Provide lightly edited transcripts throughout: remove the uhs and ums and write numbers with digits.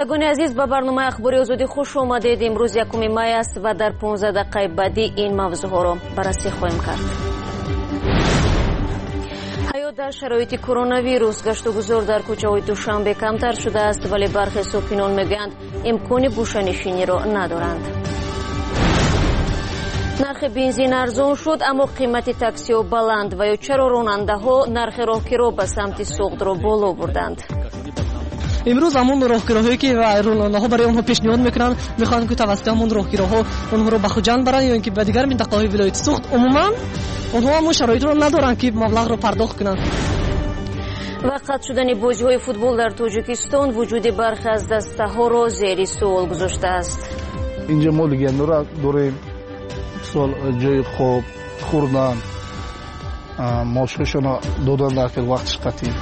شنوندگان عزیز، به برنامه اخباری آزادی خوش آمدید. امروز 1 می است و در 15 دقیقه بعدی این موضوع را بررسی خواهیم کرد. حیات در شرایط کرونا ویروس گشت و گذار در کوچه‌های دوشنبه کمتر شده است، ولی برخی ساکنان میگویند امکان گوشه‌نشینی را ندارند. نرخ بنزین ارزان شد اما قیمت تاکسی ها بلند و یا چرا راننده ها نرخ راهگیرها به سمت سوخت را بالا بردند؟ امروز همون راهگیرهایی که راننده ها برای آنها پیشنهاد میکنن میخوان که توسط همون راهگیرها اونها رو به خوجند برن یا اینکه به دیگر منطقه‌های ولایت سوخت عموما اونها هم شرایط رو ندارن که مبلغ رو پرداخت کنن. وقت شدن بازی‌های فوتبال در تاجیکستان وجود برخی از دسته‌ها را زیر سوال گذاشته است. اینجا ما لگندو را داریم، جای خواب خوردن ماشوشان دادن در خیلی وقتش قطعی.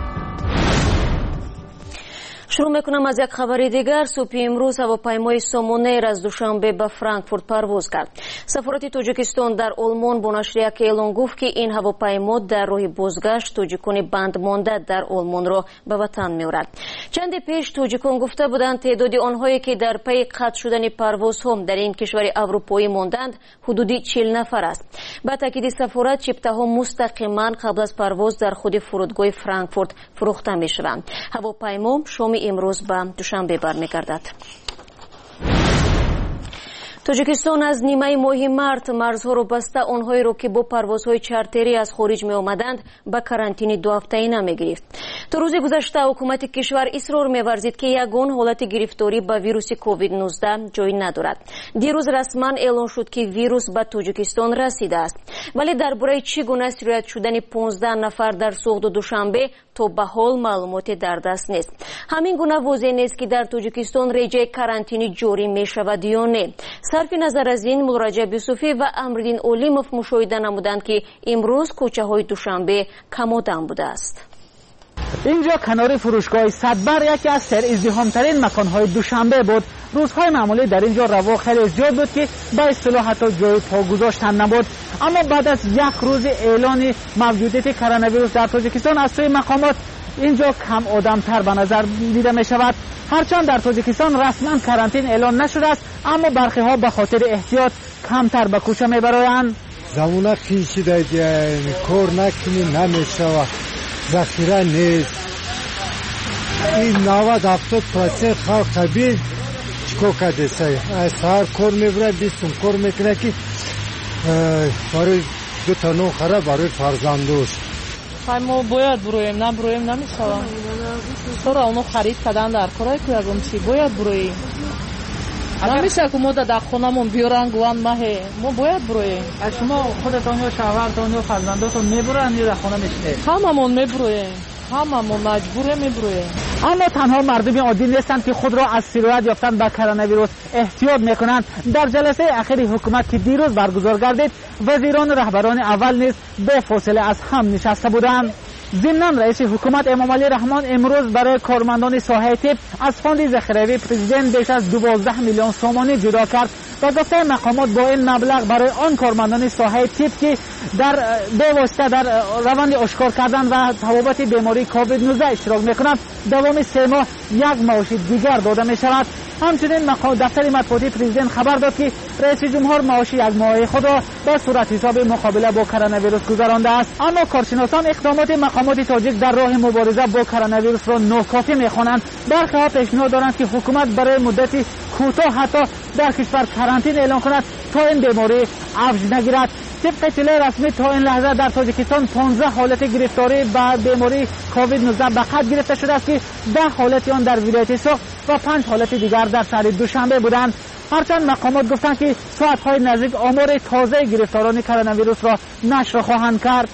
شروع میکنم از یک خبر دیگر. صبح امروز هواپیمای سامونیر از دوشنبه به فرانکفورت پرواز کرد. سفارت تاجیکستان در آلمان با نشر یک اعلان گفت که این هواپیما در راه بازگشت تاجیکان بند مانده در آلمان را به وطن می‌آورد. چند پیش تاجیکان گفته بودند تعداد آنهایی که در پی قطع شدن پروازها در این کشور اروپایی ماندند حدود 40 نفر است. با تاکید سفارت چپته‌ها مستقیما قبل از پرواز در خود فرودگاه فرانکفورت فروخته می‌شوند. هواپیما شام امروز به دوشنبه برمیگردد. تاجیکستان از نیمه ماه مارس مرزها را بسته آنهایی را که با پروازهای چارتری از خارج می آمدند به کارانتین 2 هفته‌ای می‌گرفت. تا روز گذشته حکومت کشور اصرار می‌ورزید که یگان حالت گرفتاری به ویروس کووید 19 جای ندارد. دیروز رسما اعلان شد که ویروس به تاجیکستان رسیده است، ولی درباره چگونه سرایت شدن 15 نفر در سوخت دوشنبه تا به حال معلوماتی در دست نیست. همین گونه واضح نیست که در تاجیکستان رژه کارانتینی جاری می‌شود یا نه. صرف نظر از این، مولارجب یوسفی و امرالدین اولیموف مشاهده نمودند که امروز کوچه‌های دوشنبه کم آدم بوده است. اینجا کنار فروشگاه صدبر یکی از سر ازدحام‌ترین مکان‌های دوشنبه بود. روزهای معمولی در اینجا رواق خیلی زیاد بود که به اصطلاح حتی جای پا گذاشتن نبود. اما بعد از یک روز اعلان موجودیت کرونا ویروس در تاجیکستان از سوی مقامات اینجا کم آدم‌تر به نظر دیده می شود. هرچند در تاجیکستان رسما کارانتین اعلان نشده است، اما برخی ها به خاطر احتیاط کمتر به کوچه می برآیند. زمانه پیچیده کار نکنی نمیشود، ذخیره نیست. این 90-70% خلق بین چکو کده سهر کار میبره، 20 کار میکنه که برای 2 تا نوخره برای فرزندوش. ما باید برویم، نبرویم نمیشوم. چرا اونو خرید کردن در کارای کویگم چی باید برویم. نمیشه که ما در خونمون بیارن گوان ماهی، ما باید برویم. شما خودتان یا شوهرتان یا فرزنداتون میبرن یا در خونه میشینید؟ هممون میبرویم، هممون مجبوره میبرویم. اما تنها مردم عادی نیستند که خود را از سرایت یافتن به کرونا ویروس احتیاط میکنند. در جلسه اخیر حکومت که دیروز برگزار گردید، وزیران و رهبران اول نیز به فاصله از هم نشسته بودند. ضمناً رئیس حکومت امام علی رحمان امروز برای کارمندان ساحه طب از فاند ذخیروی پرزیدنت بیش از 12 میلیون سومانی جدا کرد و گفته مقامات با این مبلغ برای آن کارمندان ساحه طب که در واسطه در روند اشکار کردن و تبابت بیماری کووید 19 اشتراک میکنند دوام 3 ماه یک معاش دیگر داده می شود. همچنین دفتر مطبوعاتی پرزیدنت خبر داد که رئیس جمهور معاش یک ماهه خود را به صورت حساب مقابله با کرونا ویروس گذرانده است. اما کارشناسان اقدامات مقامات تاجیک در راه مبارزه با کرونا ویروس را ناکافی می‌خوانند. برخی ها پیشنهاد دارند که حکومت برای مدتی کوتاه حتی در کشور کارانتین اعلان کند تا این بیماری افزایش نگیرد. طبق اطلاع رسمی تا این لحظه در تاجیکستان 15 حالت گرفتاری به بیماری کووید 19 به خط گرفته شده است که 10 حالت آن در ولایت سوخت و 5 حالت دیگر در شهر دوشنبه بودند. هرچند مقامات گفتند که ساعت‌های نزدیک آمار تازه گرفتاران کرونا ویروس را نشر خواهند کرد.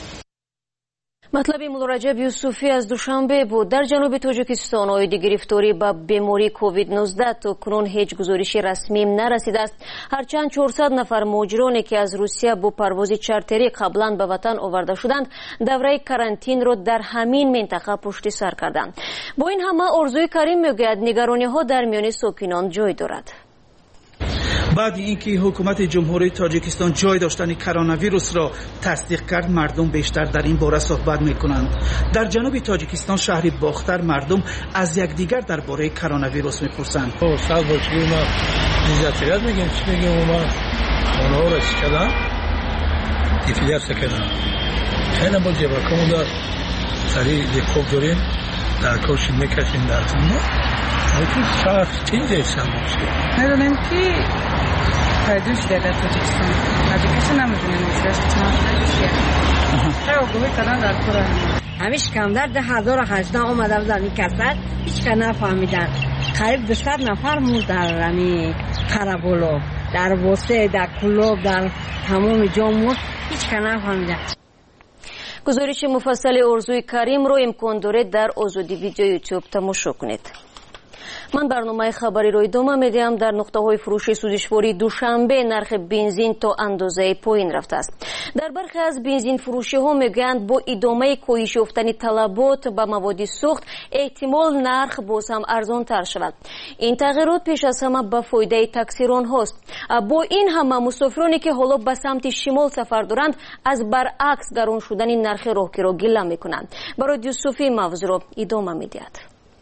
مطلب مولارجب یوسفی از دوشنبه بود. در جنوب تاجیکستان عاید گرفتاری به بیماری کووید 19 تا کنون هیچ گزارش رسمی نرسیده است. هرچند 400 نفر مهاجرانی که از روسیه با پرواز چارتری قبلا به وطن آورده شدند دوره کارانتین را در همین منطقه پشت سر کردند. با این همه آرزوی کریم میگوید نگرانی ها در میان ساکنان جای دارد. بعد اینکه حکومت جمهوری تاجیکستان جای داشتن کرونا ویروس را تصدیق کرد، مردم بیشتر در این باره صحبت میکنند. در جنوب تاجیکستان شهر باختر مردم از یکدیگر درباره کرونا ویروس میپرسند. سال باشی ما دیزاتریات میگیم، چی میگیم ما اونها را کردن دیفیلیت کردن. خیلی با جبرکمون دار سریع خوب داریم در کوشش میکشیم در تنها. لیکن شهر چیزی سال باشی. ندونم که پیدا شده در تاجیکستان. تاجیکستان نمیدونیم ازش چند تا گویی کردن در کره. همیشه کم در 2018 اومده بودن این کسر هیچ که نفهمیدن. قریب 200 نفر مرد در رمی خرابولو، در بوسه، در کلوب، در تمام جامعه هیچ که نفهمیدن. گزارش مفصل ارزوی کریم رو امکان داره در آزادی ویدیو یوتیوب تماشا کنید. من برنامه خبری رو ادامه میدم. در نقطه های فروش سوزشواری دوشنبه نرخ بنزین تا اندازه پایین رفته است. در برخی از بنزین فروشی ها میگویند با ادامه کاهش یافتن طلبات به مواد سوخت احتمال نرخ باز هم ارزان تر شود. این تغییرات پیش از همه به فایده تاکسیران هاست. با این همه مسافرانی که حالا به سمت شمال سفر دارند از برعکس گران شدن نرخ راهگیر را گله میکنند. برای یوسفی موضوع را ادامه میدهد.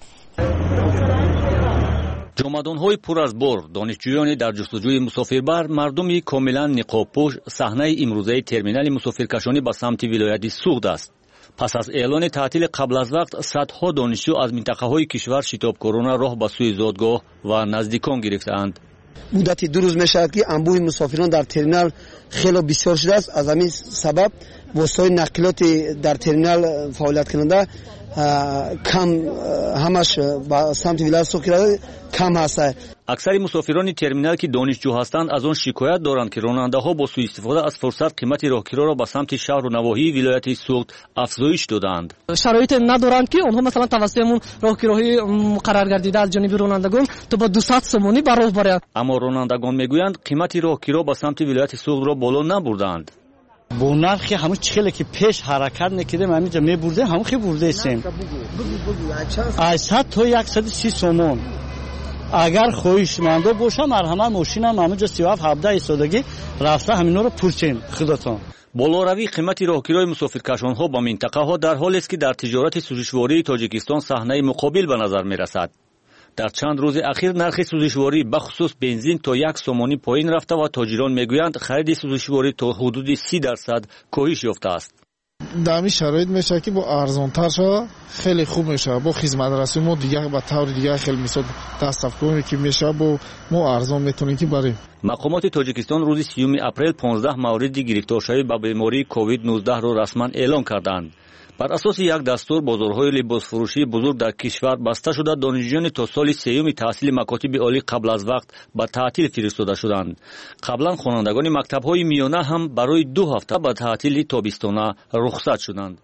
جامعه‌های پر از بار، دانشجویانی در جستجوی مسافربر، مردمی کاملا نقاب‌پوش صحنه امروزه ترمینال مسافرکشانی به سمت ولایت سوخت است. پس از اعلان تعطیل قبل از وقت، صدها دانشجو از منطقه‌های کشور شتابکارانه راه به سوی زادگاه و نزدیکان گرفتند. مدت 2 روز می‌شود که انبوه مسافران در ترمینال خیلی بسیار شده است. از همین سبب وسایل نقلیات در ترمینال فعالیت کننده کم همش با سمت ولایت سوخت کم هست. اکثر مسافران ترمینال که دانشجو هستند از آن شکایت دارند که راننده‌ها با سوء استفاده از فرصت قیمت راهگیرا را به سمت شهر و نواحی ولایت سوخت افزایش دادند. شرایط ندارند که آنها مثلا توسط راهگیرهای مقرر گردیده از جانب رانندگان تو با 200 سومانی به راه برند. اما رانندگان میگویند قیمت راهگیرا به سمت ولایت سوخت را بالا نبردند. با نرخی همون چخیلی که پیش حرکت نکردیم همینجا میبرده همون خیلی برده ایستیم 800 تا 130 سومون. اگر خواهشمنده باشه مرحمت ماشینم همونجا 37 ایستادگی رفته همینا رو پرچیم خودتون. بالوروی قیمت راهگیرای مسافرکشان‌ها با منطقه‌ها در حالی است که در تجارت سوزشواری تاجیکستان صحنه مقابل به نظر می‌رسد. در چند روز اخیر نرخ سوزشواری بخصوص بنزین تا 1 سومانی پایین رفته و تاجران میگویند خرید سوزشواری تا حدود 30% کاهش یافته است. در این شرایط میشه که با ارزان‌تر شه خیلی خوب میشه. با خدمترسی ما دیگه به طور دیگه خیلی مثلا تصرف کنیم که میشه با ما ارزان میتونیم که بریم. مقامات تاجیکستان روز 30 اپریل 15 مورد گرفتار شده به بیماری کووید 19 را رسما اعلان کردند. بر اساس یک دستور بازارهای لباس فروشی بزرگ در کشور بسته شده. دانشجویان تا سال 3 تحصیل مکاتب عالی قبل از وقت به تعطیل فرستاده شدند. قبلا خوانندگان مکتب‌های میانه هم برای 2 هفته به تعطیل تابستانه رخصت شدند.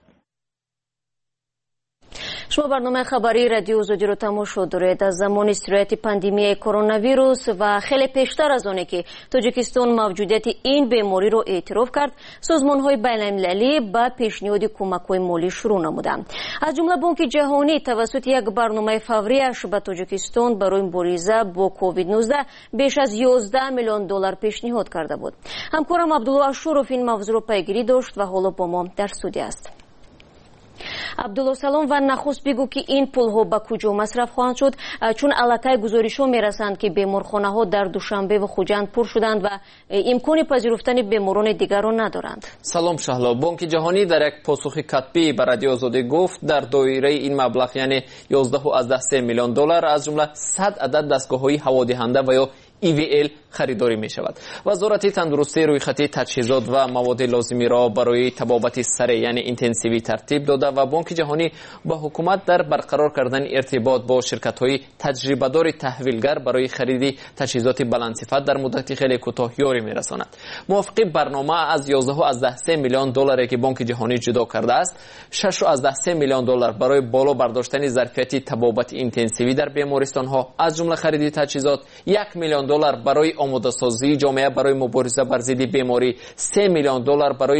شما برنامه خبری رادیو آزادی رو تماشا دارید. از زمان استرایت پاندمی کرونا ویروس و خیلی پیشتر از آنه که تاجیکستان موجودیت این بیماری رو اعتراف کرد، سازمان‌های بین‌المللی با پیشنهاد کمک‌های مالی شروع نمودند. از جمله بانک جهانی توسط یک برنامه فوریش به تاجیکستان برای مبارزه با کووید 19 بیش از 11 میلیون دلار پیشنهاد کرده بود. همکارم عبدالله اشورов این موضوع رو پیگیری داشت و حالا با ما در استودیو است. عبدالله سلام و نخست بگو که این پولها به کجا مصرف خواهند شد، چون الکی گزارش‌ها میرسند که بیمارخانه‌ها در دوشنبه و خوجند پر شدند و امکان پذیرفتن بیماران دیگر را ندارند. سلام شهلا. بانک جهانی در یک پاسخ کتبی به رادیو آزادی گفت در دایره این مبلغ یعنی 11.3 میلیون دلار از جمله 100 عدد دستگاه‌های هوادهنده و یا EVL خریداری می شود. وزارت تندرستی روی خط تجهیزات و مواد لازمی را برای طبابت سریع یعنی اینتنسیوی ترتیب داده و بانک جهانی با حکومت در برقرار کردن ارتباط با شرکت‌های تجربه‌دار تحویلگر برای خرید تجهیزات بلندصفت در مدت خیلی کوتاه یاری می‌رساند. موافق برنامه از 11.3 میلیون دلاری که بانک جهانی جدا کرده است، 6.3 میلیون دلار برای بالا برداشتن ظرفیت طبابت اینتنسیوی در بیمارستان‌ها از جمله خرید تجهیزات، 1 میلیون دلار برای آماده سازی جامعه برای مبارزه بر ضد بیماری، 3 میلیون دلار برای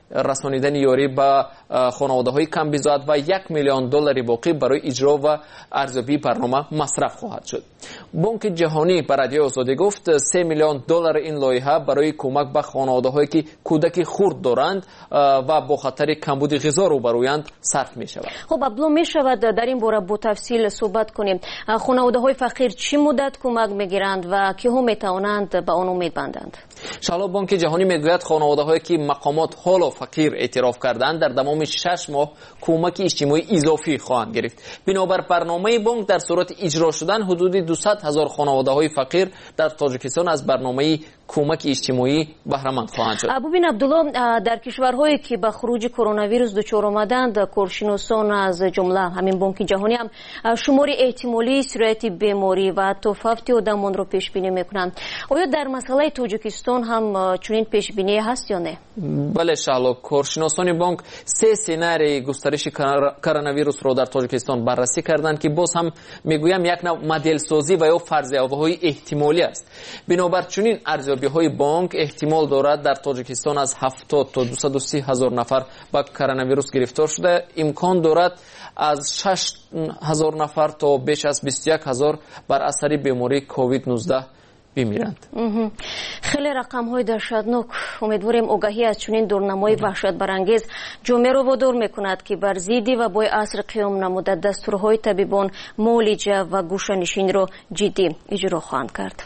رسانیدن یاری به خانواده‌های کم بزاعت و $1,000,000 باقی برای اجرا و ارزیابی برنامه مصرف خواهد شد. بانک جهانی به رادیو آزادی گفت $3,000,000 این لایحه برای کمک به خانواده‌هایی که کودک خرد دارند و با خطر کمبود غذا روبرویند صرف می شود. خب ابلو می شود در این باره با تفصیل صحبت کنیم. خانواده‌های فقیر چی مدت کمک میگیرند و کیها می توانند به آن امید بندند؟ شالا بانک جهانی میگوید خانواده‌هایی که مقامات حالا فقیر اعتراف کردند در تمام 6 ماه کمک اجتماعی اضافی خواهند گرفت. بنابر برنامه بانک در صورت اجرا شدن حدود 200,000 خانواده‌های فقیر در تاجیکستان از برنامه کمک اجتماعی بهره مند خواهند شد. ابوبین عبدالله، در کشورهایی که به خروج کرونا ویروس دچار آمدند کارشناسان از جمله همین بانک جهانی هم شمار احتمالی سرایت بیماری و حتی فوت آدمان را پیش بینی میکنند. آیا در مسئله تاجیکستان هم چنین پیش بینی هست یا نه؟ بله شالا، کارشناسان بانک 3 سناریوی گسترش کرونا ویروس را در تاجیکستان بررسی کردند که باز هم میگویم یک نوع مدل سازی و یا فرضیه‌های احتمالی است. بنابر چنین ارزیابی‌های بانک احتمال دارد در تاجیکستان از 70 تا 230,000 نفر با کرونا ویروس گرفتار شده، امکان دارد از 6,000 نفر تا بیش از 21,000 بر اثر بیماری کووید 19 بمیرند. خیلی رقم‌های دهشتناک. امیدواریم آگاهی از چنین دورنمای وحشت برانگیز جامعه را وادار میکند که بر ضد وبای عصر قیام نموده دستورهای طبیبان معالجه و گوشه‌نشینی را جدی اجرا خواهند کرد.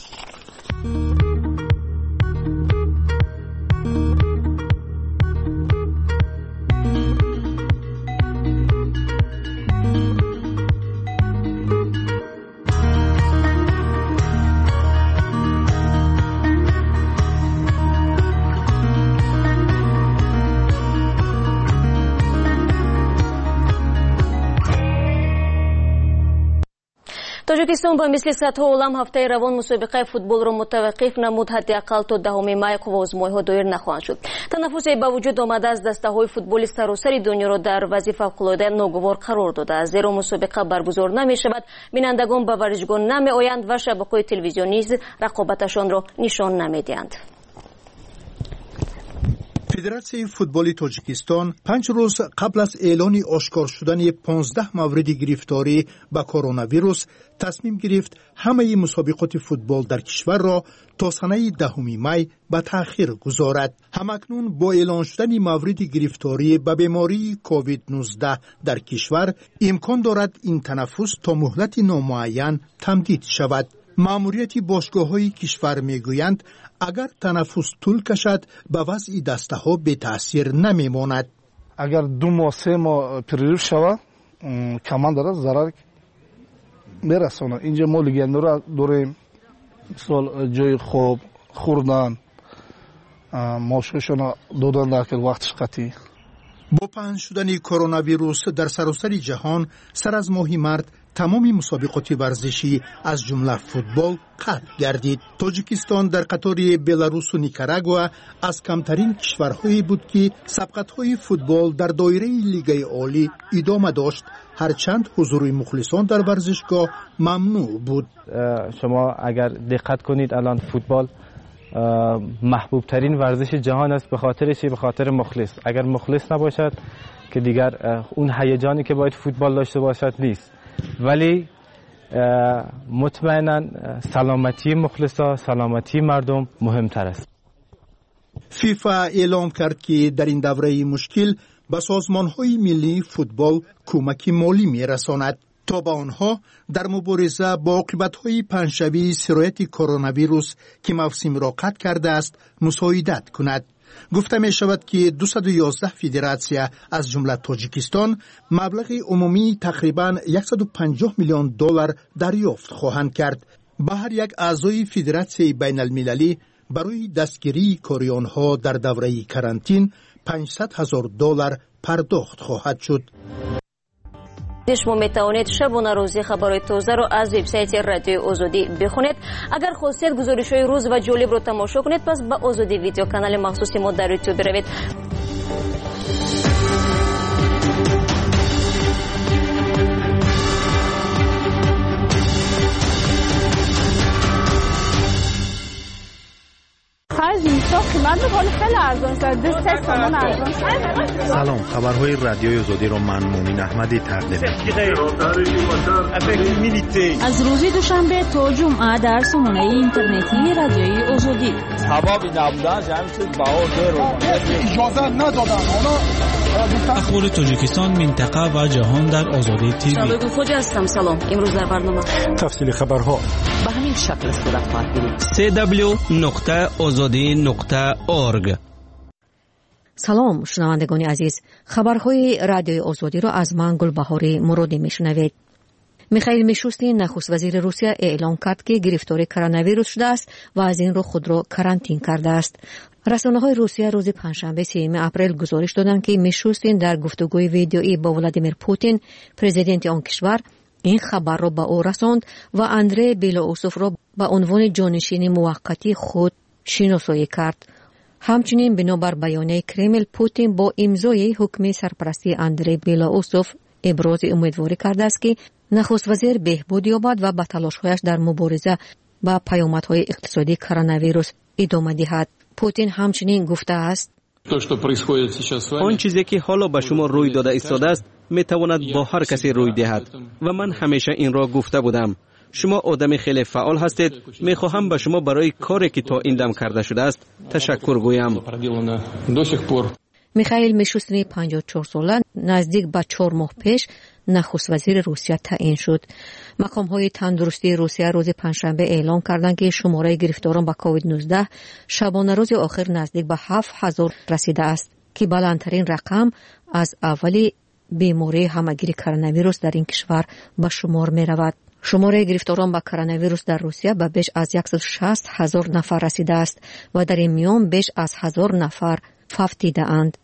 тоҷикистон ба мисли сатҳо олам ҳафтаи равон мусобиқаи футболро мутаваққиф намуд. ҳаддиақал то 10 май қувваозмоиҳо доир нахоҳанд шуд. танаффусе ба вуҷуд омада аз дастаҳои футболи саросари дунёро дар вазъи фавқулода ногувор қарор додааст. зеро мусобиқа баргузор намешавад, бинандагон ба варзишгоҳ намеоянд ва шабакаҳои телевизионӣ низ рақобаташонро нишон намедиҳанд. федератсияи футболи тоҷикистон 5 рӯз қабл аз эълони ошкор шудани 15 мавриди гирифторӣ ба коронавирус тасмим гирифт ҳамаи мусобиқоти футбол дар кишварро то санаи 10 май ба таъхир гузорад. ҳамакнун бо эълон шудани мавриди гирифторӣ ба бемории COVID-19 дар кишвар имкон дорад ин танаффус то муҳлати номуайян тамдид шавад. маъмурияти бошгоҳҳои кишвар мегӯянд агар танаффус тӯл кашад ба вазъи дастаҳо бетаъсир намемонад. агар 2 моҳ 3 моҳ перерив шава каман дара зарар мерасонад. инҷа мо легионерро дорем, мисол ҷои хоб, хӯрдан, мошошона додан дар вақтиш қатъӣ. бо паҳн шудани коронавирус дар саросари ҷаҳон сар аз моҳи март тамоми мусобиқоти варзишӣ аз ҷумла футбол қатъ гардид. тоҷикистон дар қатори беларусу никарагуа аз камтарин кишварҳое буд ки сабқатҳои футбол дар доираи лигаи олӣ идома дошт, ҳарчанд ҳузури мухлисон дар варзишгоҳ мамнӯъ буд. шумо агар диққат кунед алан футбол محبوب ترین ورزش جهان است. به خاطر چی؟ به خاطر مخلص. اگر مخلص نباشد که دیگر اون هیجانی که باید فوتبال داشته باشد نیست. ولی مطمئنا سلامتی مخلصا، سلامتی مردم مهمتر است. فیفا اعلام کرد که در این دوره مشکل به سازمان‌های ملی فوتبال کمک مالی می‌رساند تا به آنها در مبارزه با عاقبت‌های پنجشنبه سرایت کرونا که موسم را قطع کرده است مساعدت کند. گفته می شود که 211 فدراسیا از جمله تاجیکستان مبلغ عمومی تقریباً 150 میلیون دلار دریافت خواهند کرد. به هر یک اعضای فدراسیای بین المللی برای دستگیری کاری آنها در دوره کرانتین 500,000 دلار پرداخت خواهد شد. شما میتوانید شبانه روزی خبرهای تازه را از وبسایت رادیو آزادی بخونید. اگر خواستید گزارش‌های روز و جالب را تماشا کنید پس به آزادی ویدیو کانال مخصوص ما در یوتیوب بروید. اینجا قیمت بخوره خیلی ارزان شده 3 تومن ارزان شده. سلام، خبرهای رادیوی آزادی رو من مومین احمدی تقدیم از روز دوشنبه تا جمعه در سامانه اینترنتی رادیوی آزادی. اجازه ندادن اخبار تاجیکستان، منطقه و جهان در آزادی تیوی. شبکه خوج هستم. سلام. امروز در برنامه تفصیل خبرها به همین شکل صورت خواهد گرفت. www.azadi.org. سلام شنوندگان عزیز، خبرهای رادیوی آزادی را از من گلبهاری مرادی میشنوید. میخائیل میشوستین نخست وزیر روسیه اعلام کرد که گرفتار کرونا ویروس شده است و از این رو خود را کرانتین کرده است. رسانه‌های روسیه روز پنجشنبه 3 اپریل گزارش دادند که میشوستین در گفتگوی ویدیویی با ولادیمیر پوتین پرزیدنت آن کشور این خبر را به او رساند و اندری بیلاوسوف را به عنوان جانشین موقتی خود شناسایی کرد. همچنین بنابر بیانیه کرمل، پوتین با امضای حکم سرپرستی اندری بیلاوسوف ابراز امیدواری کرده است که نخست وزیر بهبود یابد و به تلاش‌هایش در مبارزه با پیامدهای اقتصادی کرونا ویروس ادامه دهد. پوتین همچنین گفته است آن چیزی که حالا به شما روی داده ایستاده است میتواند با هر کسی روی دهد و من همیشه این را گفته بودم. شما آدم خیلی فعال هستید. میخواهم به شما برای کاری که تا این دم کرده شده است تشکر گویم. میخائیل میشوستین 54 ساله نزدیک به 4 ماه پیش نخست وزیر روسیه تعیین شد. مقام‌های تندرستی روسیه روز پنجشنبه اعلام کردند که شماره گرفتاران به کووید 19 شبانه روز آخر نزدیک به 7000 رسیده است که بلندترین رقم از اولی بیماری همگیر کرونا ویروس در این کشور به شمار می رود. شماره گرفتاران با کرونا ویروس در روسیه به بیش از 160,000 نفر رسیده است و در این میان بیش از 1000 نفر وفات دیده‌اند.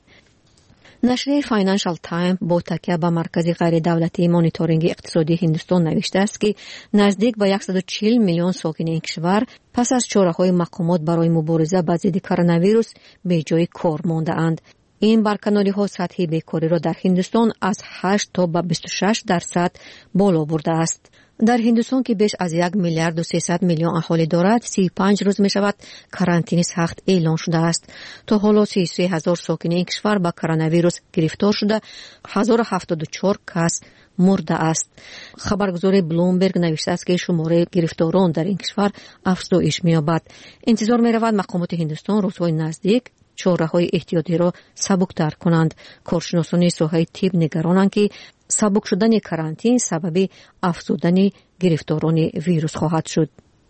نشریه فاینانشال تایم با تکیه به مرکز غیر دولتی مانیتورینگ اقتصادی هندوستان نوشته است که نزدیک به 140 میلیون ساکن این کشور پس از چاره‌های مقامات برای مبارزه با ضد کرونا ویروس به جای کار مانده اند. این برکناری‌ها سطح بیکاری را در هندوستان از 8 تا به 26% بالا برده است. در هندوستان که بیش از 1 میلیارد و 300 میلیون اهالی دارد، 35 روز می شود کارانتین سخت اعلان شده است. تا حالا 33,000 ساکن این کشور با کرونا ویروس گرفتار شده، 1074 کس مرده است. خبرگزاری بلومبرگ نوشته است که شماره گرفتاران در این کشور افزایش می‌یابد. انتظار می‌رود مقامات هندوستان روزهای نزدیک چاره‌های احتیاطی را سبک‌تر کنند. کارشناسان ساحه طب نگرانند که سبک شدن کارانتین سبب افزودن گرفتاران ویروس خواهد شد.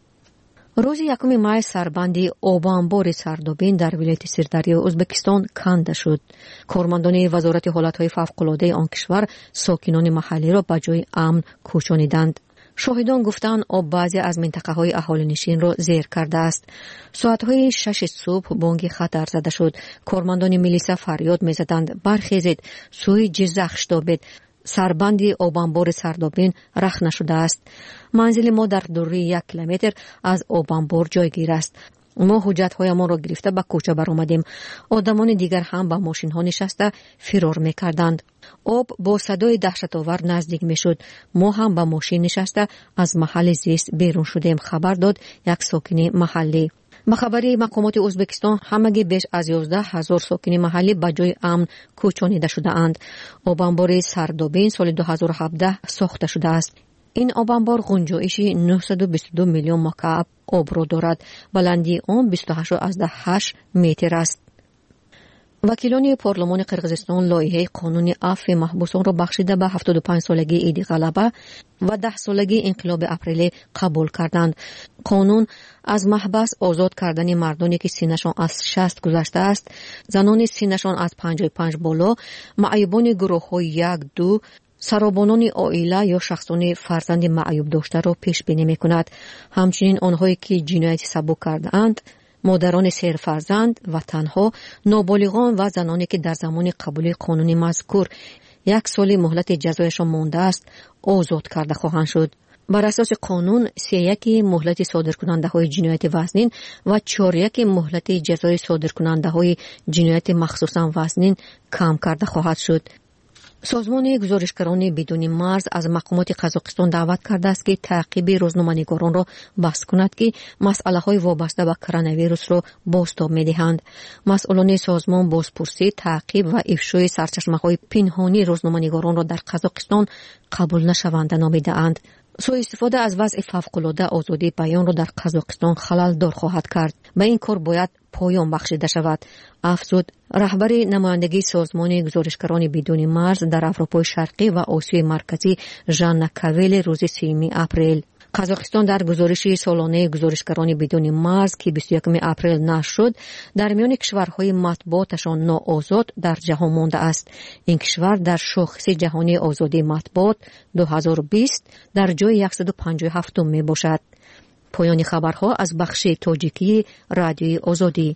روز 1 مای سربندی آبانبار سردابین در ولایت سردریای ازبکستان کنده شد. کارمندان وزارت حالتهای فوق‌العاده آن کشور ساکنان محلی را به جای امن کوچانیدند. شاهدان گفتند آب بعضی از منطقه‌های اهالی‌نشین را زیر کرده است. ساعت‌های 6 صبح بانگ خطر زده شد. کارمندان میلیسا فریاد می‌زدند برخیزید، سوی جزخ شتابید. سربندی آبانبار سردابین رخ نشده است. منزل ما در دوری 1 کیلومتر از آبانبار جایگیر است. ما حجت‌هایمان را گرفته به کوچه برآمدیم. آدمان دیگر هم به ماشین‌ها نشسته فرار می‌کردند. آب با صدای دهشت‌آور نزدیک می‌شد. ما هم به ماشین نشسته از محل زیست بیرون شدیم، خبر داد یک ساکن محلی. به خبر مقامات ازبکستان همگی بیش از 11,000 ساکن محلی به جای امن کوچانیده شده اند. آبانبار سردابین سال 2017 ساخته شده است. این آبانبار گنجایشی 922 میلیون مکعب آب را دارد. بلندی آن 28.8 متر است. وکیلان پارلمان قرقیزستان لایحه قانون عفو محبوسان را بخشیده به 75 سالگی عید غلبه و 10 سالگی انقلاب اپریل قبول کردند. قانون از محبس آزاد کردن مردانی که سینشان از 60 گذشته است، زنان سینشان از 55 بالا، معیوبان گروه‌های 1-2، سرابانان عائله یا شخصان فرزند معیوب داشته را پیش بینی می‌کند. همچنین آنهایی که جنایت سبک کرده‌اند، مادران سیر فرزند و تنها، نابالغان و زنانی که در زمان قبول قانون مذکور 1 سال مهلت جزایشان مانده است آزاد کرده خواهند شد. بر اساس قانون 3 مهلت صادرکننده‌های جنایت وزنین و 4 مهلت جزای صادرکننده‌های جنایت مخصوصا وزنین کم کرده خواهد شد. سازمان گزارشگران بدون مرز از مقامات قزاقستان دعوت کرده است که تعقیب روزنامه‌نگاران را بحث کند که مسئله‌های وابسته به کرونا ویروس را بازتاب می‌دهند. مسئولان سازمان بازپرسی، تعقیب و افشای سرچشمه‌های پنهانی روزنامه‌نگاران را در قزاقستان قبول نشونده نامیده‌اند. سوء استفاده از وضع فوق‌العاده آزادی بیان را در قزاقستان خلل دار خواهد کرد. به این کار باید پایان بخشیده شود. افزود رهبر نمایندگی سازمان گزارشگران بدون مرز در اروپای شرقی و آسیای مرکزی ژان کویل روز 3 اپریل. قزاقستان در گزارش سالانه گزارشگران بدون مرز که 21 اپریل نشر شد در میان کشورهای مطبوعاتشان ناآزاد در جهان مانده است. این کشور در شاخص جهانی آزادی مطبوعات 2020 در جای 157 می باشد. پایان خبرها از بخش تاجیکی رادیوی آزادی.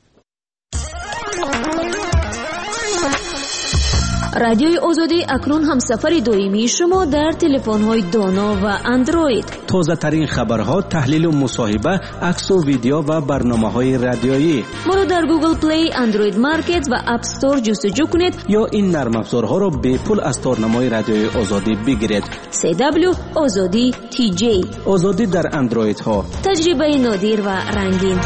رادیوی آزادی اکنون هم سفر دائمی شما در تلفن‌های دانا و اندروید. تازه ترین خبرها، تحلیل و مصاحبه، عکس و ویدیو و برنامه‌های رادیویی. ما را در گوگل پلی، اندروید مارکت و اپ استور جستجو کنید یا این نرم افزارها را به پول از تارنمای رادیوی آزادی بگیرید. CW آزادی TJ. آزادی در اندروید ها. تجربه نادر و رنگین.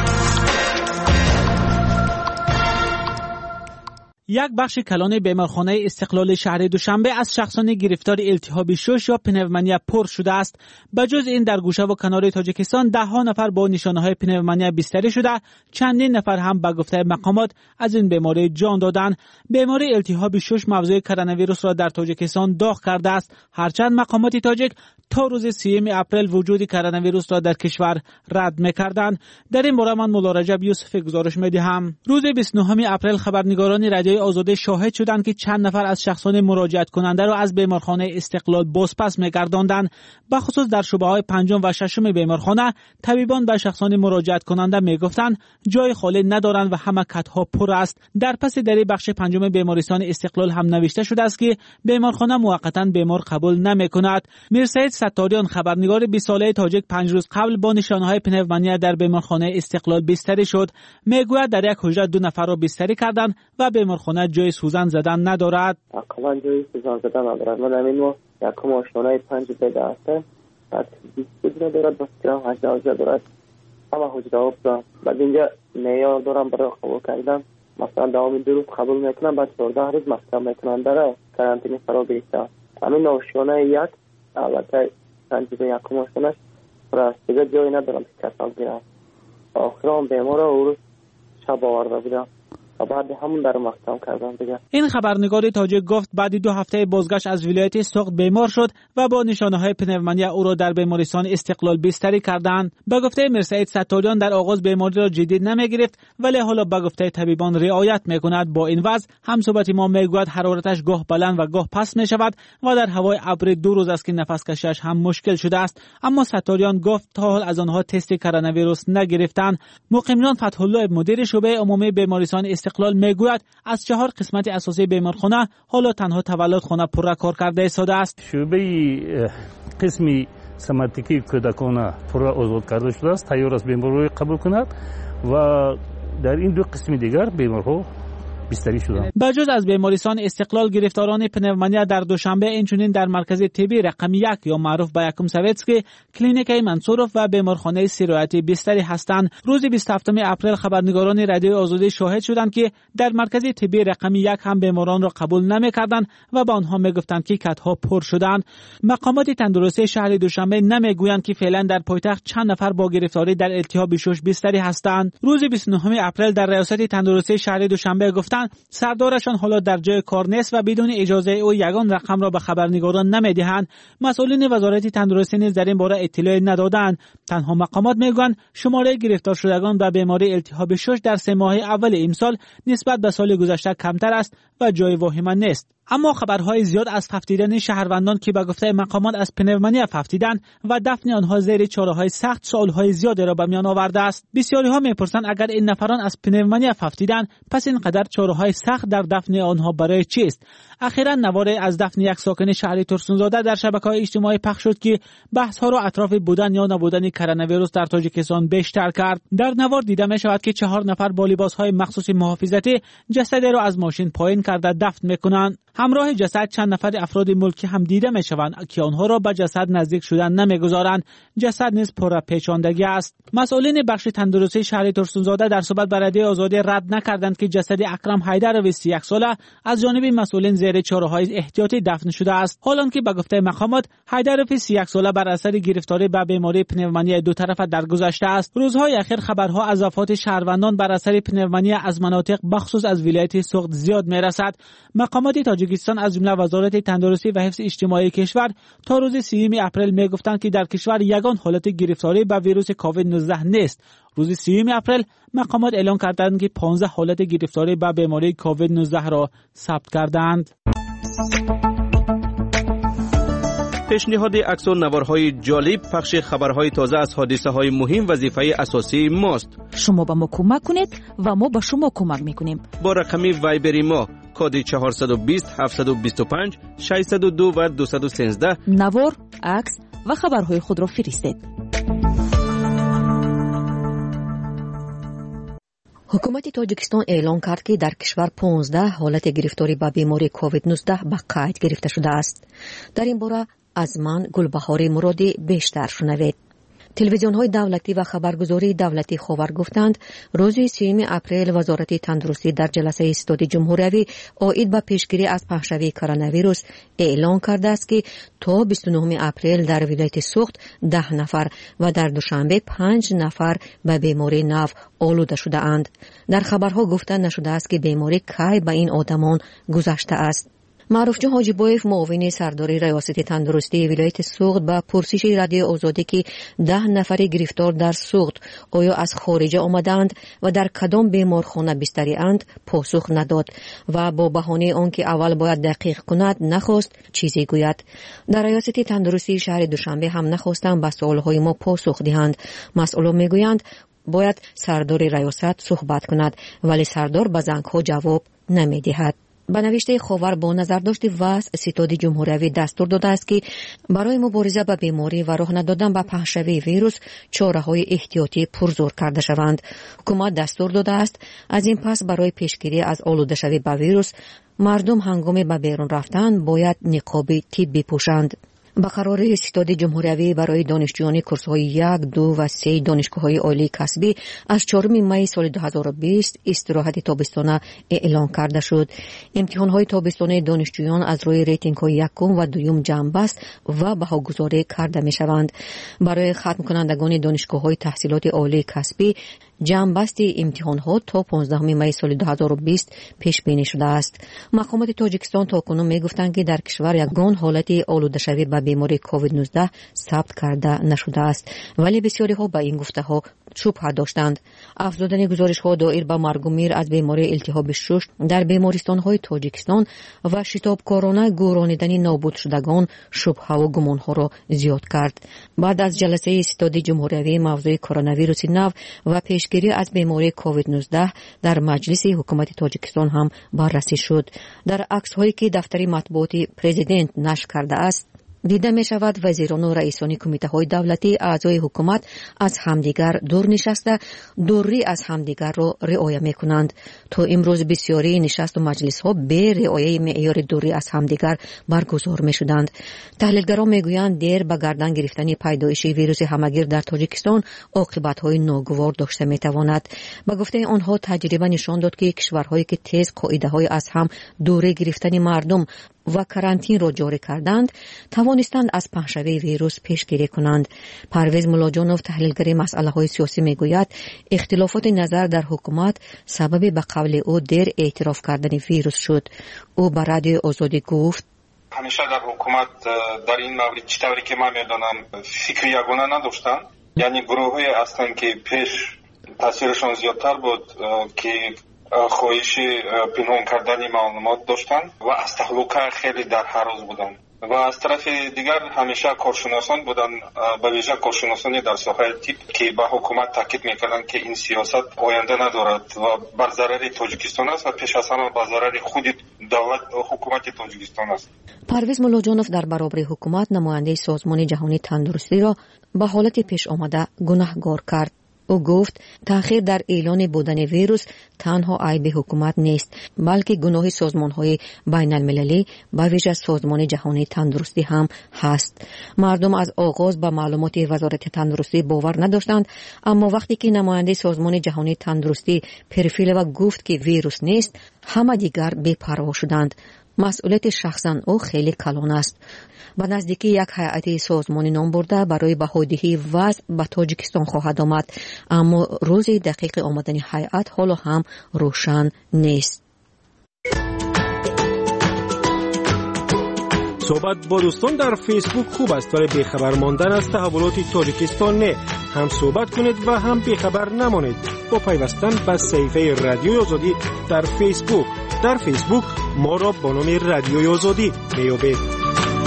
یک بخش کلان بیمارخانه استقلال شهر دوشنبه از شخصان گرفتار التهاب شش یا پنومونیا پر شده است. بجز این در گوشه و کنار تاجیکستان ده ها نفر با نشانه‌های پنومونیا بستری شده، چندین نفر هم به گفته مقامات از این بیماری جان دادند. بیماری التهاب شش موضوع کرونا ویروس را در تاجیکستان داغ کرده است، هرچند مقامات تاجیک تا روز 3 اپریل وجود کرونا ویروس را در کشور رد می‌کردند. در این باره من مولا رجب یوسف گزارش می‌دهم. روز 29 اپریل خبرنگاران رادیوی آزادی شاهد شدند که چند نفر از شخصان مراجعت کننده را از بیمارخانه استقلال بازپس می‌گرداندند. به خصوص در شعبه‌های 5 و 6 بیمارخانه طبیبان به شخصان مراجعت کننده می‌گفتند جای خالی ندارند و همه کت‌ها پر است. در پس در بخش 5 بیمارستان استقلال هم نوشته شده است که بیمارخانه موقتاً بیمار قبول نمی‌کند. میرسید ستاریان خبرنگار 20 ساله تاجیک 5 روز قبل با نشانه‌های پنومونیا در بیمارخانه استقلال بستری شد. میگوید در یک حجره 2 نفر را بستری کردند و بیمارخانه جای سوزن زدن ندارد. اصلا جای سوزن زدن ندارد. من همین یک ماشینای 5 بده است. بعد 20 حجره دارد، بس که 18 حجره دارد. همه حجره آب بعد اینجا معیار دارم برای قبول کردن. مثلا دوام 2 روز قبول میکنن، بعد 14 روز مصرف میکنن در کرانتین فرا گرفته. همین ناشونه یک البته سنجیده یک ماشینش پر دیگه جایی ندارم که کسال گیرم. آخر هم بیمار او روز شب آورده بودم و بعد همون در مقام کردم دیگه. این خبرنگار تاجیک گفت بعد 2 هفته بازگشت از ولایت سوخت بیمار شد و با نشانه‌های پنومونیا او را در بیمارستان استقلال بستری کردند. به گفته میرسید ستاریان در آغاز بیماری را جدی نمیگرفت، ولی حالا به گفته طبیبان رعایت میکند. با این وضع همصحبت ما میگوید حرارتش گاه بلند و گاه پست میشود و در هوای ابری 2 روز است که نفس کشیش هم مشکل شده است. اما ستاریان گفت تا حال از آنها تست کرونا ویروس نگرفتند. مقیمیان فتح الله مدیر شعبه عمومی بیمارستان استقلال میگوید از 4 قسمت اساسی بیمارخانه حالا تنها تولدخانه پر کار کرده ایستاده است. شعبه قسمی سماتیکی کودکانه پر آزاد کرده شده است، تیار است بیمارو قبول کند و در این 2 قسم دیگر بیمارها بستری شدند. بجز از بیمارستان استقلال گرفتاران پنومونیا در دوشنبه اینچنین در مرکز طبی رقم 1 یا معروف به یکم سویتسکی، کلینیک منصورف و بیمارخانه سیرایتی بستری هستند. روز 27 اپریل خبرنگاران رادیوی آزادی شاهد شدند که در مرکز طبی رقم 1 هم بیماران را قبول نمی‌کردند و به آنها میگفتند که کت‌ها پر شدند. مقامات تندرستی شهر دوشنبه نمیگویند که فعلا در پایتخت چند نفر با گرفتاری در التهاب شش بستری هستند. روز 29 اپریل در ریاست تندرستی شهر دوشنبه گفتند سردارشان حالا در جای کار نیست و بدون اجازه او یگان رقم را به خبرنگاران نمیدهند. مسئولین وزارت تندرستی نیز در این باره اطلاعی ندادند. تنها مقامات میگویند شماره گرفتار شدگان به بیماری التهاب شش در 3 ماه اول امسال نسبت به سال گذشته کمتر است و جای واهمه نیست. اما خبرهای زیاد از ففتیدن شهروندان که به گفته مقامات از پنومونیا ففتیدن و دفن آنها زیر چاره‌های سخت سوالهای زیادی را به میان آورده است. بسیاری‌ها می‌پرسند اگر این نفران از پنومونیا ففتیدن پس اینقدر چاره‌های سخت در دفن آنها برای چیست؟ اخیراً نواری از دفن یک ساکن شهر ترسونزاده در شبکه‌های اجتماعی پخش شد که بحث‌ها را اطراف بودن یا نبودن کرونا ویروس در تاجیکستان بیشتر کرد. در نوار دیده می‌شود که 4 نفر با لباس‌های مخصوص محافظتی جسدی را از ماشین پایین کرده دفن می‌کنند. همراه جسد چند نفر افراد ملکی هم دیده می شوند که آنها را به جسد نزدیک شدن نمیگذارند. جسد نیز پر پیچاندگی است. مسئولین بخش تندرستی شهر ترسونزاده در صحبت با رادیو آزادی رد نکردند که جسد اکرم حیدروی 31 ساله از جانب مسئولین زیر چاره‌های احتیاطی دفن شده است. حالانکه به گفته مقامات حیدروی 31 ساله بر اثر گرفتاری به بیماری پنومونی دو طرفه درگذشته است. روزهای اخیر خبرها از وفات شهروندان بر اثر پنومونی از مناطق بخصوص از ولایت سوخت زیاد میرسد. مقامات تاجیکستان از جمله وزارت تندرستی و حفظ اجتماعی کشور تا روز 30 اپریل میگفتند که در کشور یگان حالت گرفتاری به ویروس کووید 19 نیست. روز 30 اپریل مقامات اعلام کردند که 15 حالت گرفتاری به بیماری کووید 19 را ثبت کردند. پیشنهاد عکس و نوارهای جالب، پخش خبرهای تازه از حادثه‌های مهم وظیفه اساسی ماست. شما به ما کمک کنید و ما به شما کمک میکنیم. با رقم وایبری ما کد 420 725 602 و 213 نوار، عکس و خبرهای خود را فرستید. حکومت تاجیکستان اعلام کرد که در کشور 15 حالت گرفتاری به بیماری کووید 19 به قید گرفته شده است. در این باره از من گلبهار مرادی بیشتر شنوید. تلویزیون‌های دولتی و خبرگزاری دولتی خبر گفتند روز 30 اپریل وزارت تندرستی در جلسه استاد جمهوری عاید به پیشگیری از پهشوی کرونا ویروس اعلام کرده است که تا 29 اپریل در ولایت سوخت 10 نفر و در دوشنبه 5 نفر به بیماری نو آلوده شده اند. در خبرها گفته نشده است که بیماری کی به این آدمان گذشته است. معروف جان حاجیبایف معاون سرداری ریاست تندرستی ولایت سوخت با پرسش رادیو آزادی که 10 نفر گرفتار در سوخت آیا از خارج آمدند و در کدام بیمارخانه بستری اند پاسخ نداد و با بهانه آنکه اول باید دقیق کند نخواست چیزی گوید. در ریاست تندرستی شهر دوشنبه هم نخواستند به سوالهای ما پاسخ دهند. مسئولان میگویند باید سردار ریاست صحبت کند ولی سردار به زنگ‌ها جواب نمیدهد. به نوشته خبر با نظر داشت وضع ستاد جمهوری دستور داده است که برای مبارزه با بیماری و راه ندادن به پهشوی ویروس چاره‌های احتیاطی پرزور کرده شوند. حکومت دستور داده است از این پس برای پیشگیری از آلوده شوی به ویروس مردم هنگام به بیرون رفتن باید نقاب طبی پوشند. با قرار ستاد جمهوری برای دانشجویان کورس‌های 1، 2 و 3 دانشگاه‌های عالی کسبی از 4 می سال 2020 استراحت تابستانه اعلان کرده شد. امتحان‌های تابستانه دانشجویان از روی ریتینگ‌های یکم و دوم جنببست و بهاگذاری کرده می‌شوند. برای ختم کنندگان دانشگاه‌های تحصیلات عالی کسبی جنببست امتحان‌ها تا 15 می سال 2020 پیش بینی شده است. مقامات تاجیکستان تاکنون می‌گفتند که در کشور یگان حالت آلوده شوی به بیماری کووید 19 ثبت کرده نشده است ولی بسیاری ها به این گفته ها شبهه داشتند. افزودن گزارش ها دایر به مرگ و میر از بیماری التهاب شش در بیمارستان های تاجیکستان و شتابکارانه گورانیدن نابود شدگان شبهه و گمان ها را زیاد کرد. بعد از جلسه استاد جمهوری موضوع کرونا ویروس نو و پیشگیری از بیماری کووید 19 در مجلس حکومت تاجیکستان هم بررسی شد. در عکس هایی که دفتر مطبوعاتی پرزیدنت نشر کرده است دیده می شود وزیران و رئیسان کمیته های دولتی اعضای حکومت از همدیگر دور نشسته دوری از همدیگر را رعایت می کنند. تا امروز بسیاری نشست و مجلس ها به رعایت معیار دوری از همدیگر برگزار می شدند. تحلیلگران می گویند دیر به گردن گرفتن پیدایش ویروس همگیر در تاجیکستان عاقبت های ناگوار داشته می تواند. به گفته آنها تجربه نشان داد که کشورهایی که تیز قاعده های از هم دوری گرفتن مردم و کرانتین را جاری کردند توانستند از پهشوی ویروس پیشگیری کنند. پرویز ملاجانوف تحلیلگر مسئله های سیاسی میگوید اختلافات نظر در حکومت سبب به قول او دیر اعتراف کردن ویروس شد. او به رادیو آزادی گفت همیشه در حکومت در این مورد چطوری که من میدانم فکر یگانه نداشتن، یعنی گروه‌های هستند که پیش تاثیرشان زیادتر بود که خواهش پنهان کردن معلومات داشتن و از تهلوکه خیلی در حراس بودن و از طرف دیگر همیشه کارشناسان بودن، به ویژه کارشناسانی در ساحه تیپ که به حکومت تاکید میکردن که این سیاست آینده ندارد و بر ضرر تاجیکستان است و پیش از همه بر ضرر خود دولت حکومت تاجیکستان است. پرویز ملاجانوف در برابر حکومت نماینده سازمان جهانی تندرستی را به حالت پیش آمده گناهکار کرد. او گفت تأخیر در اعلان بودن ویروس تنها عیب حکومت نیست، بلکه گناه سازمان‌های بین المللی به ویژه سازمان جهانی تندرستی هم هست. مردم از آغاز به معلومات وزارت تندرستی باور نداشتند، اما وقتی که نماینده سازمان جهانی تندرستی پرفیل و گفت که ویروس نیست، همه دیگر بی‌پروا شدند. مسئولیت شخصاً او خیلی کلان است. به نزدیکی یک هیئت سازمانی نام برده برای بهادهی وضع به تاجیکستان خواهد آمد، اما روز دقیق آمدن هیئت حالا هم روشن نیست. صحبت با دوستان در فیسبوک خوب است، ولی بیخبر ماندن از تحولات تاجیکستان نه. هم صحبت کنید و هم بیخبر نمانید با پیوستن به صفحه رادیوی آزادی در فیسبوک. در فیسبوک ما را با نام رادیوی آزادی میابید.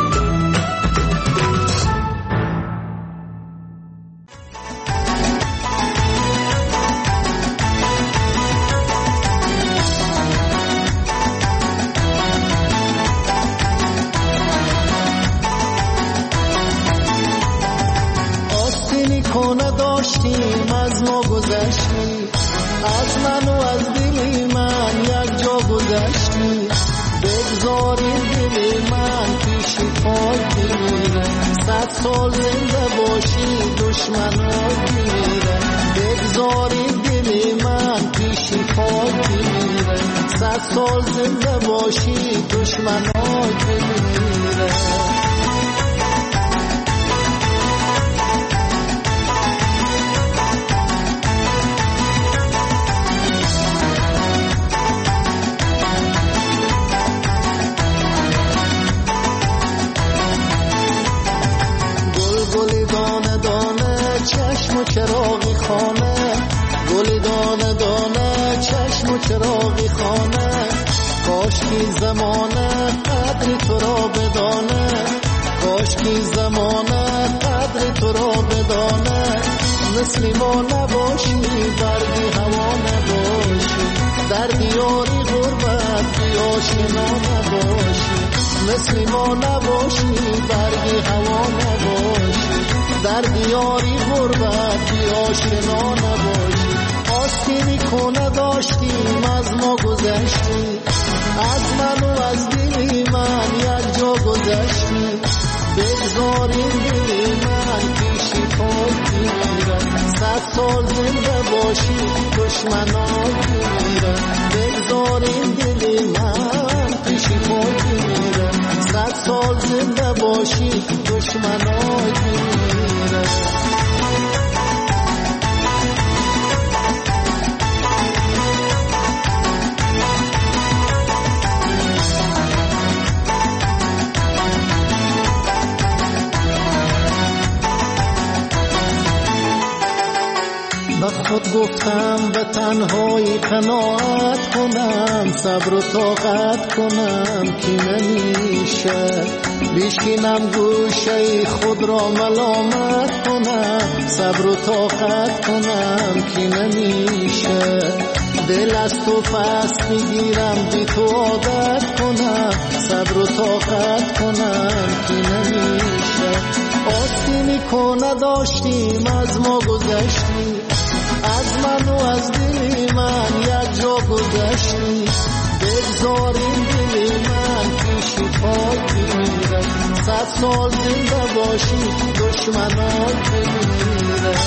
داشتیم از ما گذشتی، از من و از دل من یک جا گذشتی، بگذاریم دل من پیش پای بمیره، 100 سال زنده باشی دشمنات بمیره، بگذاریم دل من پیش پای بمیره، 100 سال زنده باشی دشمنات بمیره. چشم و چراغی خانه، گل دانه دانه چشم و چراغی خانه، کاش کی زمانه قدر تو را بدانه، کاش کی زمانه قدر تو را بدانه، مثل ما نباشی برگی هوا نباشی، در دیاری غربت بی آشنا نباشی، مثل ما نباشی برگی هوا نباشی، در دیاری غربت بی آشنا نباشی. آستینی کنه داشتیم از ما گذشتی، از من و از دل من یک جا گذشتی، بگذاریم دل من پیشی پای بمیره، 100 سال زنده باشی دشمنات بمیره، بگذاریم دل من پیشی پای بمیره، 100 سال زنده باشی دشمنات بمیره. به خود گفتم به تنهایی قناعت کنم، صبر و طاقت کنم که نمیشه، بشکنم گوشه خود را ملامت کنم، صبر و طاقت کنم که نمیشه، دل از تو پس میگیرم بی تو عادت کنم، صبر و طاقت کنم که نمیشه. آستینی کنه داشتیم از ما گذشتی، از من و از دل من یک جا گذشتی، بگذاریم دل من پیشی پای بمیره، 100 سال زنده باشی دشمنات بمیره.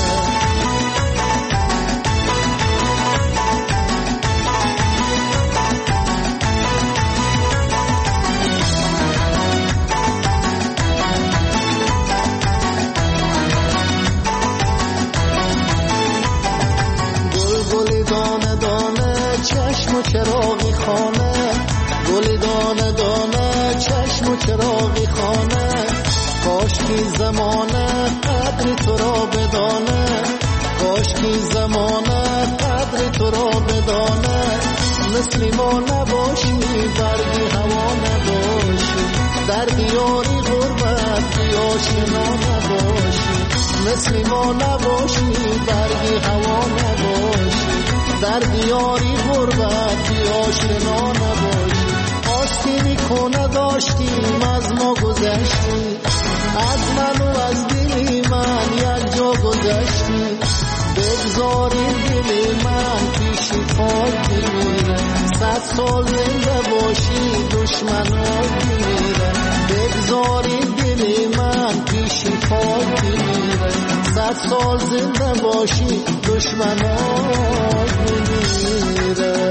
چشم و چراغی خانه، گل دانه دانه چشم و چراغی خانه، کاش کی زمانه قدر تو را بدانه، کاش کی زمانه قدر تو را بدانه، مثل ما نباشی برگی هوا نباشی، در دیاری غربت بی آشنا نباشی، مثل ما نباشی برگی هوا نباشی، در دیاری غربت بی آشنا نباشی. آستینی کنه داشتیم از ما گذشتی، از من و از دل من یک جا گذشتی، بگذارین دل من پیش خاک میره 100 سال زنده باشی دشمنات میره بگذارین دل من پیش خاک میره 100 سال زنده باشی دشمنات میره.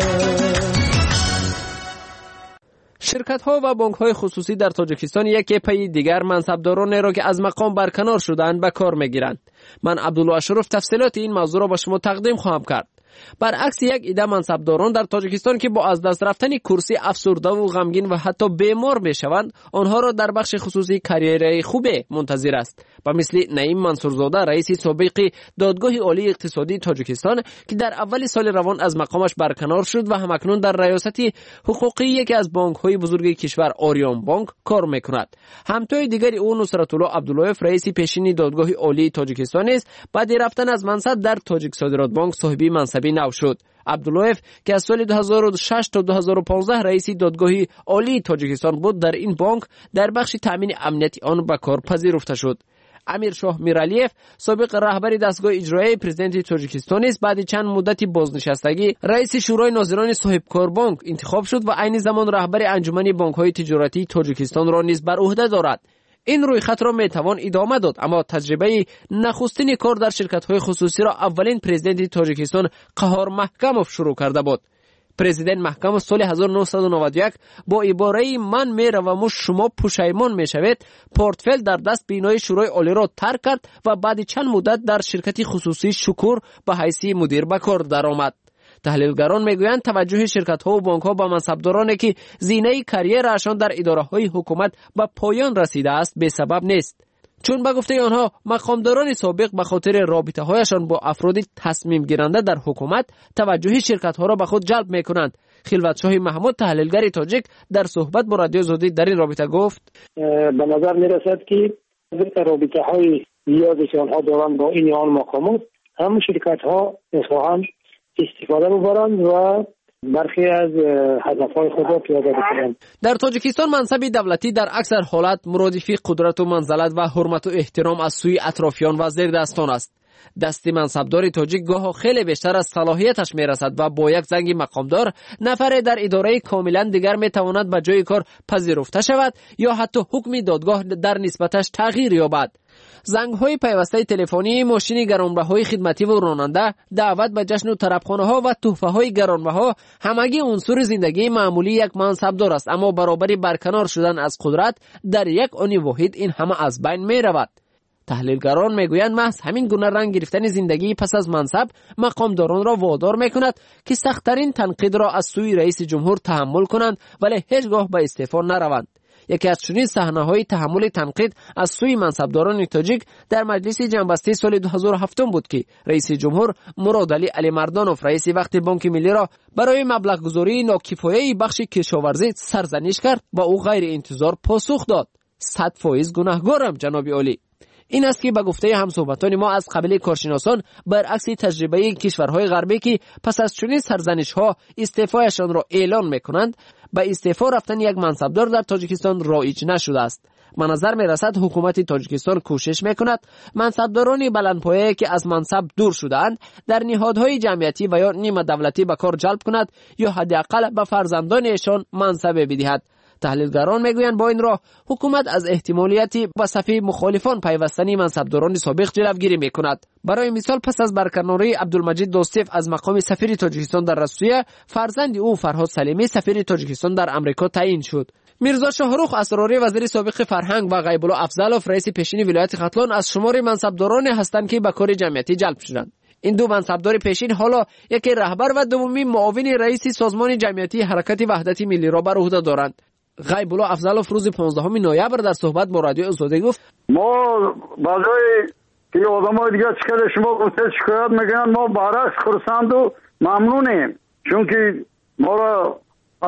شرکت‌ها و بانک‌های خصوصی در تاجیکستان یکی پی دیگر منصبداران را که از مقام برکنار شدند به کار می‌گیرند. من عبدالله اشرف تفصیلات این موضوع را به شما تقدیم خواهم کرد. برعکس یک عده منصبداران در تاجیکستان که با از دست رفتن کرسی افسرده و غمگین و حتی بیمار میشوند، آنها را در بخش خصوصی کاریری خوب منتظر است. و مثل نعیم منصورزاده رئیس سابق دادگاه عالی اقتصادی تاجیکستان که در اول سال روان از مقامش برکنار شد و همکنون در ریاست حقوقی یکی از بانک‌های بزرگ کشور آریان بانک کار میکند. همتای دیگری او نصرت الله عبداللهیف رئیس پیشین دادگاه عالی تاجیکستان است. بعد رفتن از منصب در تاجیک صادرات بانک صاحب منصبی نو شد. عبداللهیف که از سال 2006 تا 2015 رئیس دادگاه عالی تاجیکستان بود، در این بانک در بخش تامین امنیتی آن به کار پذیرفته شد. امیر شاه میرالیف سابق رهبر دستگاه اجرایی پرزیدنت تاجیکستان است. بعد چند مدتی بازنشستگی رئیس شورای ناظران صاحب کار بانک انتخاب شد و عین زمان رهبر انجمن بانک‌های تجارتی تاجیکستان را نیز بر عهده دارد. این رویخط را میتوان ادامه داد، اما تجربه نخستین کار در شرکت‌های خصوصی را اولین پرزیدنت تاجیکستان قهار محکموف شروع کرده بود. پرزیدنت محکموف سال 1991 با عباره من میروم و شما پشیمان میشوید پورتفل در دست بینای شورای عالی را ترک کرد و بعد چند مدت در شرکت خصوصی شکور به حیث مدیر به کار درآمد. تحلیلگران میگویند توجه شرکت‌ها و بانک‌ها به منصبدارانی که زینه کاریرشان در اداره‌های حکومت به پایان رسیده است بی سبب نیست، چون به گفته آنها مقامداران سابق به خاطر رابطه‌هایشان با افراد تصمیم گیرنده در حکومت توجه شرکت‌ها را به خود جلب می‌کنند. خلوتشاه محمود تحلیلگر تاجیک در صحبت با رادیو آزادی در این رابطه گفت به نظر می‌رسد که رابطه‌های زیادی که آنها دارند با این آن مقامات هم شرکت‌ها می‌خواهند استفاده ببرند و برخی از هدفهای خود را پیاده بکنند. در تاجیکستان منصب دولتی در اکثر حالت مرادف قدرت و منزلت و حرمت و احترام از سوی اطرافیان و زیردستان است. دست منصبدار تاجیک گاه خیلی بیشتر از صلاحیتش میرسد و با یک زنگ مقامدار نفر در اداره کاملا دیگر میتواند به جای کار پذیرفته شود یا حتی حکم دادگاه در نسبتش تغییر یابد. زنگ‌های پیوسته تلفنی، ماشین گرانبهای خدمتی و راننده، دعوت به جشن و طربخانه‌ها و تحفه‌های گرانبها همگی عنصر زندگی معمولی یک منصبدار است، اما برابری برکنار شدن از قدرت در یک آن واحد این همه از بین می‌رود. تحلیلگران میگویند محض همین گونه رنگ گرفتن زندگی پس از منصب مقامداران را وادار میکند که سخت‌ترین تنقید را از سوی رئیس جمهور تحمل کنند ولی هیچگاه به استعفا نروند. یکی از چنین صحنه‌های تحمل تنقید از سوی منصبداران تاجیک در مجلس جنبسته سال 2007 بود که رئیس جمهور مراد علی مردانوف رئیس وقت بانک ملی را برای مبلغ گذاری ناکفایه بخش کشاورزی سرزنش کرد و او غیر انتظار پاسخ داد. 100% گناهکارم جناب عالی. این است که به گفته همصحبتان ما از قبیل کارشناسان برعکس تجربه کشورهای غربی که پس از چنین سرزنش‌ها استعفایشان را اعلان می‌کنند، به استعفا رفتن یک منصبدار در تاجیکستان رایج نشده است. به نظر می‌رسد حکومت تاجیکستان کوشش می‌کند منصبداران بلندپایه‌ای که از منصب دور شده‌اند در نهادهای جمعیتی و یا نیمه دولتی به کار جلب کند یا حداقل به فرزندانشان منصب بدهد. تحلیلگران میگویند با این راه حکومت از احتمالیتی به صف مخالفان پیوستنی منصبداران سابق جلوگیری میکند. برای مثال پس از برکناری عبدالمجید دوستیف از مقام سفیر تاجیکستان در روسیه، فرزند او فرهاد سلیمی سفیر تاجیکستان در امریکا تعیین شد. میرزا شاهرخ اسراری وزیر سابق فرهنگ و غیب الله افضلوف رئیس پیشین ولایت ختلان از شمار منصبداران هستند که به کار جمعیتی جلب شدند. این دو منصبدار پیشین حالا یکی رهبر و دومی معاون رئیس سازمان جمعیتی حرکت وحدت ملی را بر عهده دارند. غیب الله افضلوف روز 15 نوامبر در صحبت با رادیو آزادی گفت ما برای که آدمای دیگه چیکار شما گفته شکایت میگن، ما برعکس خرسند و ممنونیم، چون که ما را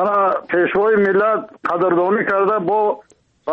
پیشوای ملت قدردانی کرده با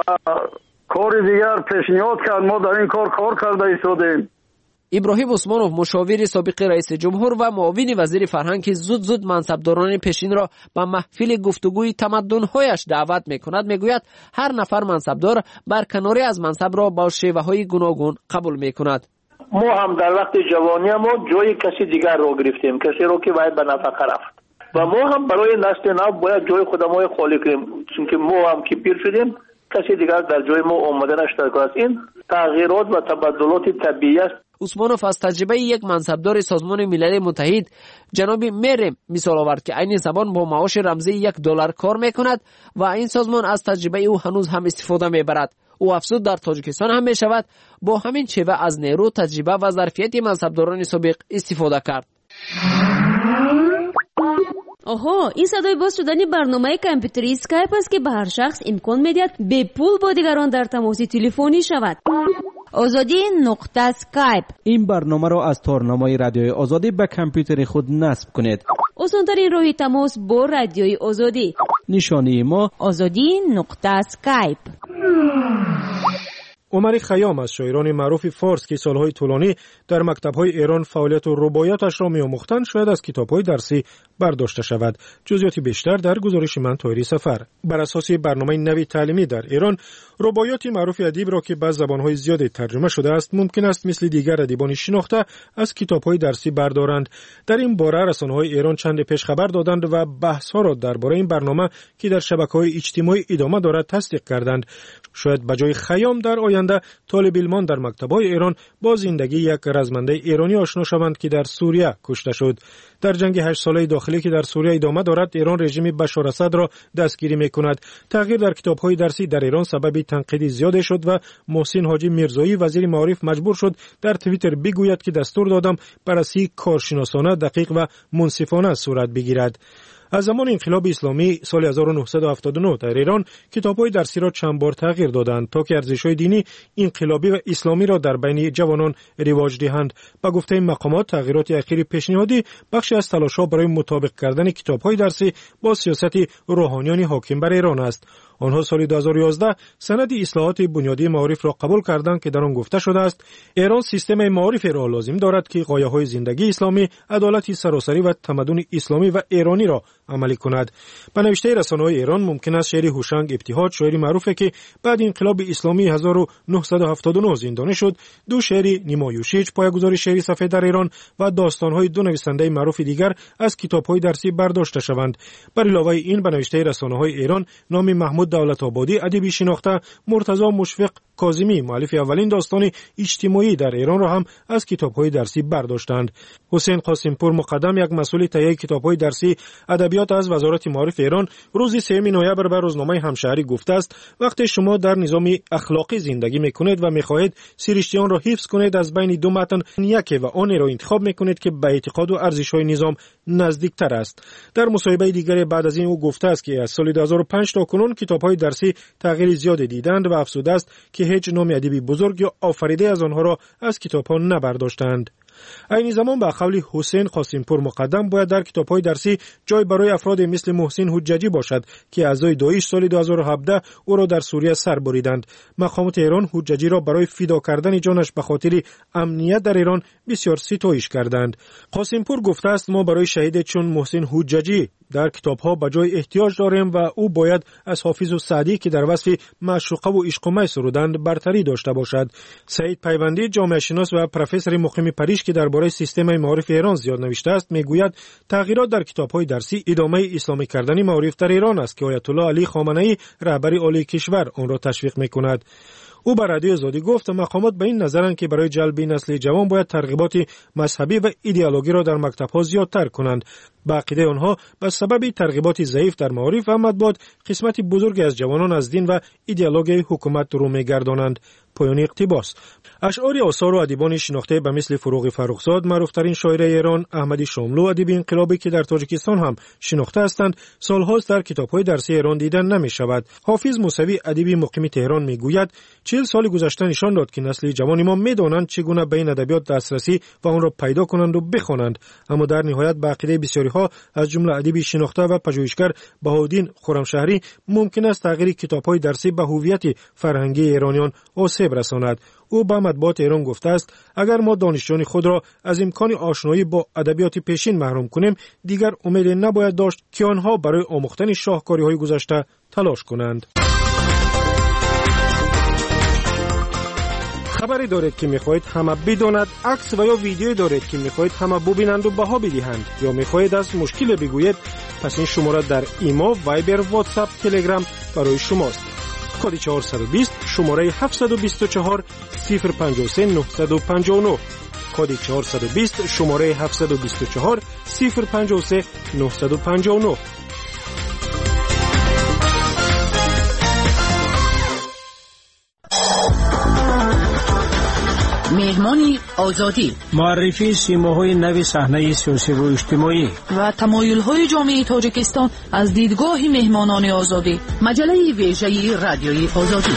کار دیگر پیشنهاد کرد، ما در این کار کرده ایستادیم. ابراهیم عثمانوف مشاور سابق رئیس جمهور و معاون وزیر فرهنگ که زود منصبداران پیشین را به محفل گفتگوی تمدن‌هایش دعوت می‌کند میگوید هر نفر منصبدار برکناری از منصب را با شیوه‌های گوناگون قبول می‌کند. ما هم در وقت جوانی ما جای کسی دیگر رو گرفتیم، کسی رو که باید به نفقه رفت و ما هم برای نسل نو باید جای خودمون خالی کنیم، چون که ما هم که پیر شدیم کسی دیگر در جای ما اومده نشده است. این تغییرات و تبدلات طبیعی است. عثمانوف از تجربه یک منصبدار سازمان ملل متحد جناب مریم مثال آورد که این زمان با معاش رمزی $1 کار میکند و این سازمان از تجربه او هنوز هم استفاده میبرد. او افزود در تاجیکستان هم میشود با همین شیوه از نیرو، تجربه و ظرفیت منصبداران سابق استفاده کرد. آها، این صدای باز شدنی برنامه کامپیوتری اسکایپ است که به هر شخص امکان میدهد به پول با دیگران در تماس تلفنی شود. آزادی نقطه اسکایپ. این برنامه را از تارنمای رادیوی آزادی به کامپیوتر خود نصب کنید. آسان‌ترین راه تماس با رادیوی آزادی. نشانی ما آزادی نقطه اسکایپ. عمر خیام از شاعران معروف فارس که سالهای طولانی در مکتب‌های ایران فعالیت و رباعیاتش را می‌آموختند شاید از کتاب‌های درسی برداشته شود. جزئیات بیشتر در گزارش من طاهری سفر. بر اساس برنامه نوی تعلیمی در ایران، رباعیات معروف ادیب را که به زبان‌های زیادی ترجمه شده است ممکن است مثل دیگر ادیبان شناخته از کتاب‌های درسی بردارند. در این باره رسانه‌های ایران چند پیش خبر دادند و بحث‌ها را درباره این برنامه که در شبکه‌های اجتماعی ادامه دارد تصدیق کردند. شاید بجای خیام در آینده طالب علمان در مکتب‌های ایران با زندگی یک رزمنده ایرانی آشنا شوند که در سوریه کشته شد. در جنگ 8 ساله داخلی که در سوریه ادامه دارد، ایران رژیم بشار اسد را دستگیری می‌کند. تغییر در کتاب‌های درسی در ایران سبب تنقید زیاد شد و محسن حاجی میرزایی وزیر معارف مجبور شد در توییتر بگوید که دستور دادم بررسی کارشناسانه، دقیق و منصفانه صورت بگیرد. از زمان انقلاب اسلامی سال 1979 در ایران کتاب‌های درسی را چند بار تغییر دادند تا که ارزش‌های دینی، انقلابی و اسلامی را در بین جوانان رواج دهند. با گفته این مقامات، تغییرات اخیر پیشنهادی بخشی از تلاش‌ها برای مطابق کردن کتاب‌های درسی با سیاست روحانیان حاکم بر ایران است. آنها سال 2011 سند اصلاحات بنیادی معارف را قبول کردند که در آن گفته شده است ایران سیستم معارف را لازم دارد که غایه‌های زندگی اسلامی، عدالت سراسری و تمدن اسلامی و ایرانی را عملی کند. به نوشته رسانه‌های ایران ممکن است شعر هوشنگ ابتهاج، شاعری معروفی که بعد انقلاب اسلامی 1979 زندانی شد، دو شعر نیمایوشیج پایه‌گذار شعری سفید در ایران و داستان‌های دو نویسنده معروف دیگر از کتاب‌های درسی برداشته شوند. بر علاوه این به نوشته رسانه‌های ایران نام محمود دولت آبادی ادیبی شناخته، مرتضی مشفق کاظمی مؤلف اولین داستان اجتماعی در ایران را هم از کتاب‌های درسی برداشتند. حسین قاسمپور مقدم، یک مسئول تهیه کتاب‌های درسی ادبیات از وزارت معارف ایران، روز 3 نوامبر به روزنامه همشهری گفته است وقتی شما در نظام اخلاقی زندگی می‌کنید و می‌خواهید سرشتیان را حفظ کنید، از بین دو متن یکی و آن را انتخاب می‌کنید که به اعتقاد و ارزش‌های نظام نزدیکتر است. در مصاحبه دیگری بعد از این او گفته است که از سال 2005 تا کنون کتاب‌های درسی تغییر زیادی دیدند و افزوده است که هیچ نام ادبی بزرگ یا آفریده از آنها را از کتاب‌ها نبرداشتند. این زمان به قول حسین قاسمپور مقدم باید در کتاب‌های درسی جای برای افراد مثل محسن حججی باشد که اعضای داعش سال 2017 او را در سوریه سر بریدند. مقامات ایران حججی را برای فدا کردن جانش به خاطر امنیت در ایران بسیار ستایش کردند. قاسمپور گفته است ما برای شهید چون محسن حججی در کتاب‌ها به جای احتیاج داریم و او باید از حافظ و سعدی که در وصف معشوقه و عشق و می سرودند برتری داشته باشد. سعید پیوندی، جامعه شناس و پروفسور مقیم پاریس که درباره سیستم معارف ایران زیاد نوشته است، میگوید تغییرات در کتاب‌های درسی ادامه اسلامی کردن معارف در ایران است که آیت الله علی خامنه‌ای رهبر عالی کشور آن را تشویق می‌کند. او بر رادیو آزادی گفت مقامات به این نظرند که برای جلب نسل جوان باید ترغیبات مذهبی و ایدئولوژی را در مکتب‌ها زیادتر کنند. به عقیده آنها به سبب ترغیبات ضعیف در معارف و مطبوعات قسمت بزرگی از جوانان از دین و ایدئولوژی حکومت رو می‌گردانند. پایان اقتباس. اشعار آثار و ادیبان شناخته به مثل فروغ فرخزاد، معروف‌ترین شاعر ایران، احمدی شاملو ادیب انقلابی که در تاجیکستان هم شناخته هستند، سالهاست در کتاب‌های درسی ایران دیدن نمی‌شود. حافظ موسوی ادیب مقیم تهران میگوید 40 سال گذشته نشان داد که نسل جوان ما می‌دانند چگونه به این ادبیات دسترسی و آن را پیدا کنند و بخوانند، اما در نهایت به عقیده بسیاری‌ها از جمله ادیب شناخته و پژوهشگر بهاءالدین خرمشهری ممکن است تغییر کتاب‌های درسی به هویت فرهنگی ایرانیان آسیب رساند. او به مطبوعات ایران گفته است اگر ما دانشجویان خود را از امکان آشنایی با ادبیات پیشین محروم کنیم، دیگر امید نباید داشت که آنها برای آموختن شاهکاری‌های گذشته تلاش کنند. خبری دارید که میخواهید همه بداند، عکس و یا ویدیو دارید که میخواهید همه ببینند و بها بدهند، یا میخواهید از مشکل بگویید، پس این شماره در ایما، وایبر، واتساپ، تلگرام برای شماست. کد 420 شماره 724 053 959. کد 420 شماره 724 053 959. مهمانی آزادی، معرفی سیماهای نو صحنه سیاسی و اجتماعی و تمایل‌های جامعه تاجیکستان از دیدگاه مهمانان آزادی. مجله ویژه رادیوی آزادی.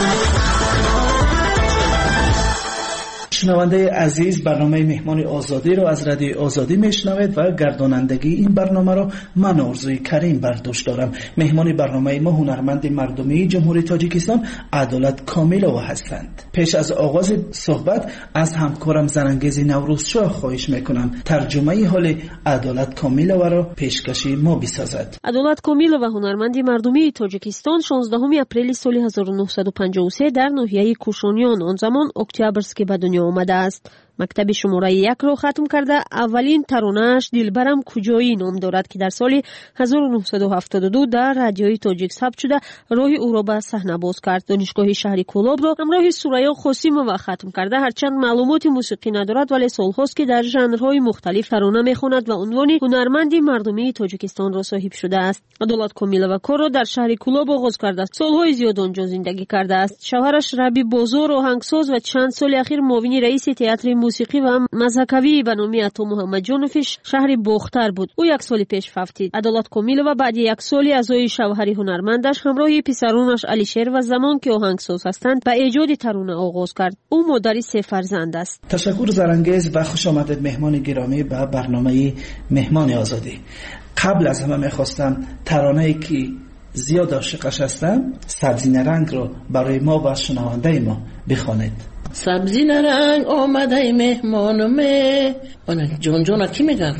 شنونده عزیز، برنامه مهمان آزادی رو از رادیو آزادی میشنوید و گردانندگی این برنامه رو من آرزوی کریم برداشت دارم. مهمان برنامه ما هنرمند مردمی جمهوری تاجیکستان عدالت کامیلووا هستند. پیش از آغاز صحبت از همکارم زرانگیز نوروزشاه خواهش میکنم ترجمه حال عدالت کامیلووا را پیشکشی ما بسازد. عدالت کامیلووا هنرمند مردمی تاجیکستان 16 اپریل سال 1953 در ناحیه کوشانیان، آن زمان اکتبرسک، به دنیا آمده است. مکتب شماره 1 را ختم کرده. اولین ترانه‌اش دلبرم کجایی نام دارد که در سال 1972 در رادیوی تاجیک ثبت شده راه او را به صحنه باز کرد. دانشگاه شهری کولاب را همراه سوریا خاسیمووا ختم کرده. هرچند معلومات موسیقی ندارد ولی سالهاست که در ژانرهای مختلف ترانه میخواند و عنوان هنرمند مردمی تاجیکستان را صاحب شده است. عدالت کامیلووا کار را در شهر کولاب آغاز کرده است. سالهای زیاد آنجا زندگی کرده است. شوهرش ربی بازار آهنگساز و چند سال اخیر معاون رئیس تئاتر موسیقی و مذهبی به نام عطا محمد جانوفش شهر باختر بود. او 1 سال پیش فوتید. عدالت کامیلووا بعد 1 سال ازای شوهر هنرمندش همراه پسرانش علیشیر و زمان که آهنگساز هستند به ایجاد ترانه آغاز کرد. او مادر 3 فرزند است. تشکر زرانگیز و خوش آمدید مهمان گرامی به برنامه مهمان آزادی. قبل از همه میخواستم ترانه‌ای که زیاد عاشقش هستم، سبزی نرنگ رو برای ما و شنونده ما بخوانید. سبزی نرنگ آمده مهمانمه. جان جان کی میگه؟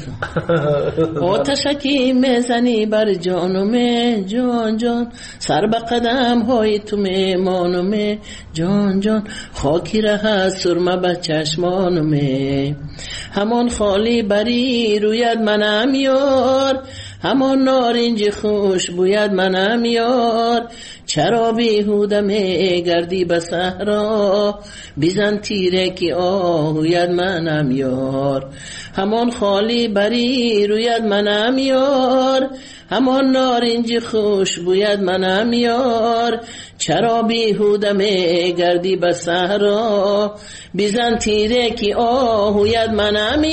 آتشکی میزنی بر جانمه. جان جان سر به قدم های تو مهمانمه. جان جان خاکی ره سرمه به چشمانمه. همان خالی بری روید منم یار، همان نارنج خوش بوید منم یار. چرا بیهوده میگردی به صحرا، بزن تیره که آهوید منم یار. همان خالی بری روید منم یار، همان نارنج خوش بوید منم یار. چرا بیهوده میگردی به صحرا، بزن تیره که آهوید منم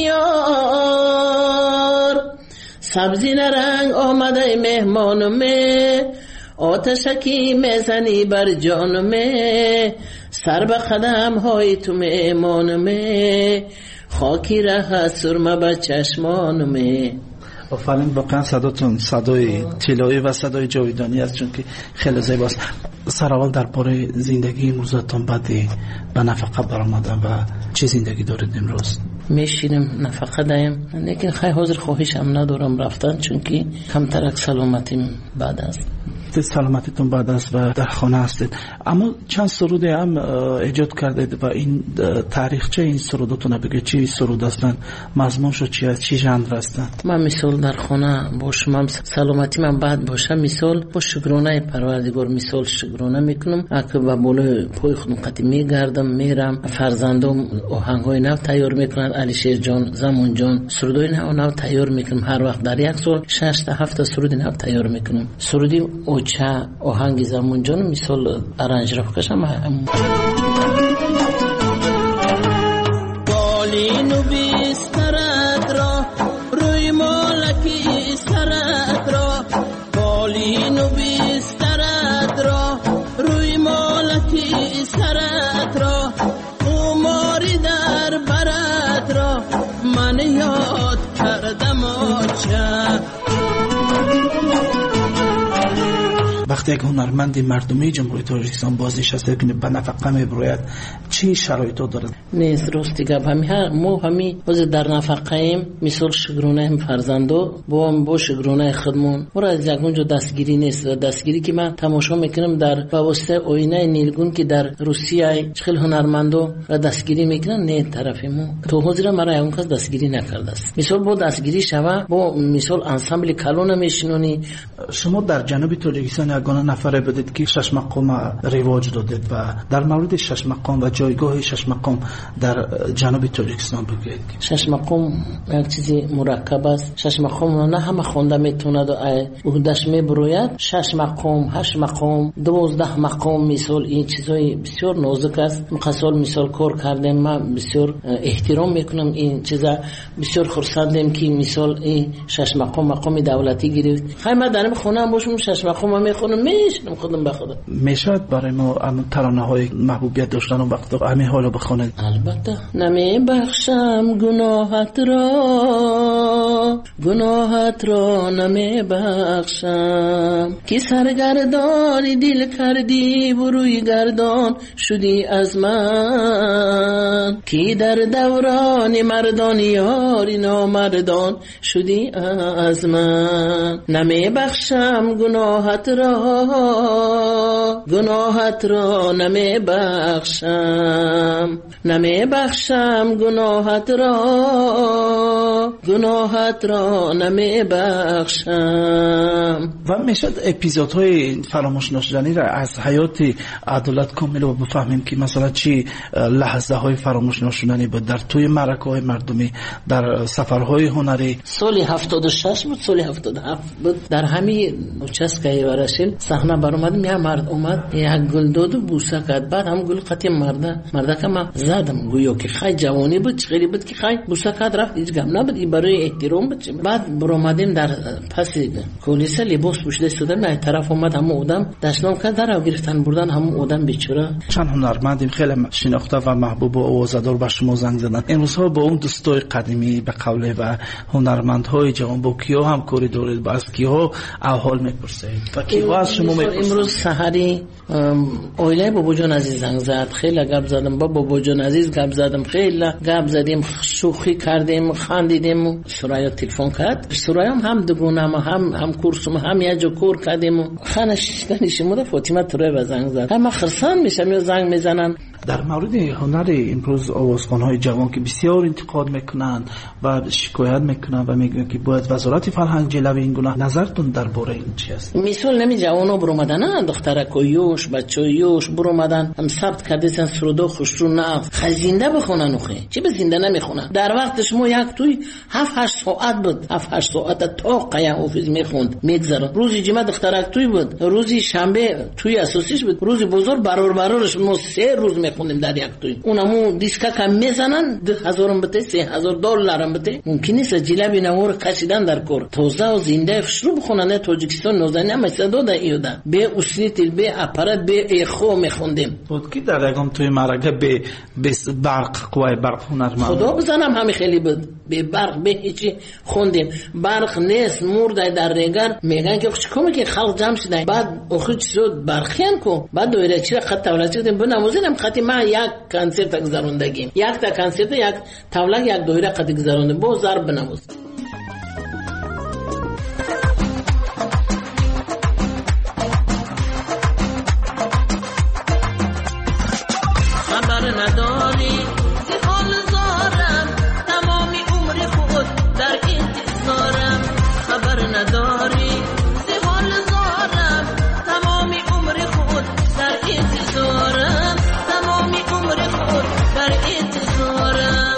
یار. سبزی نرنگ آمده مهمانمه، آتشکی میزنی بر جانمه. سر به قدم های تو مهمانمه، خاکی ره سرمه به چشمانمه. آفرین، واقعا صداتون صدای طلایی و صدای جاویدانی است، چون که خیلی زیباست. سرآول درباره زندگی امروزتون بعد به نفقه برآمدن و چه زندگی دارید امروز؟ میشینم نفقه دایم، لیکن خیلی حاضر خواهشم ندارم رفتن، چون که کمترک سلامتیم بعد است. سلامتیتون بعد است و در خانه هستید. اما چند سرود هم ایجاد کردید و این تاریخچه این سروداتون بگید چی سرود هستن، مضمونشو چی است، چی ژانر هستن؟ من مثال در خانه باشم، سلامتی من بعد باشه، مثال با شکرانه پروردگار مثال شکرانه میکنم. اگه با بالای پای خودم قطعی میگردم میرم، فرزندم آهنگای نو تیار میکنن، علیشیر جان، زمان جان سرودای نو تیار میکنم. هر وقت در 1 سال 6 تا 7 سرود نو تیار میکنم. سرودی اوچه آهنگ زمان جان مثال ارنج را بکشم. بالینو بیسترد را روی مالکی سرد را، بالینو بیسترد را روی مالکی سرد را. اوماری در برد را من یاد کردم آچه. وقتی یک هنرمند مردمی جمهوری تاجیکستان بازنشسته کنه به نفقه میبراید چی شرایطو داره؟ نیست راستی گپ همین باز در نفقه ایم مثال شگرونه فرزندو با شگرونه خودمون مرا از یکونجا دستگیری نیست. دستگیری که من تماشا میکنم در واسطه آینه نیلگون که در روسیه چخیل هنرمندو را دستگیری میکنن نه طرفمون تو حاضر مرا اون کس دستگیری نکرده است. مثال با دستگیری شوه با مثال انسامبل کلون میشنونی. شما در جنوب تاجیکستان یگانه نفره بودید که شش مقام رواج دادید و در مورد شش مقام و جایگاه شش مقام در جنوب تاجیکستان بگید. شش مقام یک چیزی مرکب است. شش مقام نه همه خونده میتونه و عهده‌اش میبروید. شش مقام، 8 مقام، 12 مقام مثال این چیزای بسیار نازک است. مقصال مثال کار کردم من بسیار احترام میکنم این چیزا. بسیار خرسندم که مثال این 6 مقام دولتی گرفت. خیلی من در خونم باشم 6 مقام میخونم میشنم خودم به خودم. میشد برای ما ترانه های محبوبیت داشتن اون وقت همین حالو بخونید؟ البته. نمیبخشم گناهت را نمیبخشم که سرگردانی دل کردی بروی گردان شدی از من که در دوران مردان یاری نامردان شدی از من. نمیبخشم گناهت را نمیبخشم گناهت را نمیبخشم. و میشد اپیزودهای فراموش نشدنی را از حیات عدالت کامل رو بفهمیم که مثلا چی لحظه های فراموش نشدنی بود در توی معرکه های مردمی، در سفرهای هنری؟ سال 76 بود، سال 77 بود. در همین چسکای ورشل صحنه برآمدم. یه مرد اومد یک گل داد و بوسه کرد. بعد هم گل قطعی مرده که من زدم گویا که خیلی جوانی بود، خیلی بود که خیلی بوسه کرد رفت. هیچ گم نبود، برای احترام بود. بعد برآمدیم در پس کلیسا لباس پوشیده شدم. این طرف اومد هم آدم دشنام کرد در گرفتن بردن هم آدم بیچاره. چند هنرمندیم خیلی شناخته و محبوب و آوازدار به شما زنگ زدن. امروزها با اون دوستای قدیمی به قوله و هنرمندهای جوان با کیا هم کاری دارید؟ باز کیا احوال میپرسید و کیا از شما میپرسید؟ امروز سحری اویله بابا جان عزیز زنگ زد، خیلی گپ زدم. بابا جان عزیز گپ زدم، خیلی گپ زدیم، شوخی کردیم، خندیدیم. سرایا تلفن کرد. سرایا هم دگونم هم کورسم هم یه جو کور کردیم. خانه شما فاطمه تره زنگ زد. هم خرسان میشم یا زنگ میزنن. در مورد هنر امروز آوازخوان‌های جوان که بسیار انتقاد میکنن و شکایت میکنن و میگن که باید وزارت فرهنگ جلوی این گناه، نظرتون درباره این چی است؟ مثال نمی جوانا برآمدن، دخترکویوش بچویوش برآمدن هم ثبت کردن سرودا خوشرو نغز خزینده بخونن. اخی چی به زنده نمیخونن؟ در وقت شما یک توی 7-8 ساعت بود، 7-8 ساعت تا قیا حافظ میخوند میگذره. روزی جمعه دخترک توی بود، روزی شنبه توی اساسیش بود، روزی بزرگ برارش ما 3 روز میخوندیم در یک توی. اونمو دیسکا کم میزنن $2,000 بده $3,000 بده. ممکن نیست جلبی نور کشیدن در کور توزه و زنده شروع بخونن. تاجیکستان نوزنی هم استعداد داده به اسنیتل به اپارات به اخو میخوندیم. بود که در یکم توی معرکه به برق قوای برق هنرمند خدا بزنم همه خیلی بود به برق به هیچی خوندیم. برق نیست مرده در ریگر میگن که چیکار که خلق جمع شدن. بعد اخی شد برخیان کو بعد دویره چی خط تولد شدیم بنموزیم خطی ما یک کنسرت گذروندگیم، یک تا کنسرت یک تولد یک دویره قد گذرونده با ضرب بنموز. خبر نداری حال زارم تمامی عمر خود در انتظارم. خبر نداری حال زارم تمامی عمر خود در انتظارم. تمامی عمر خود در انتظارم.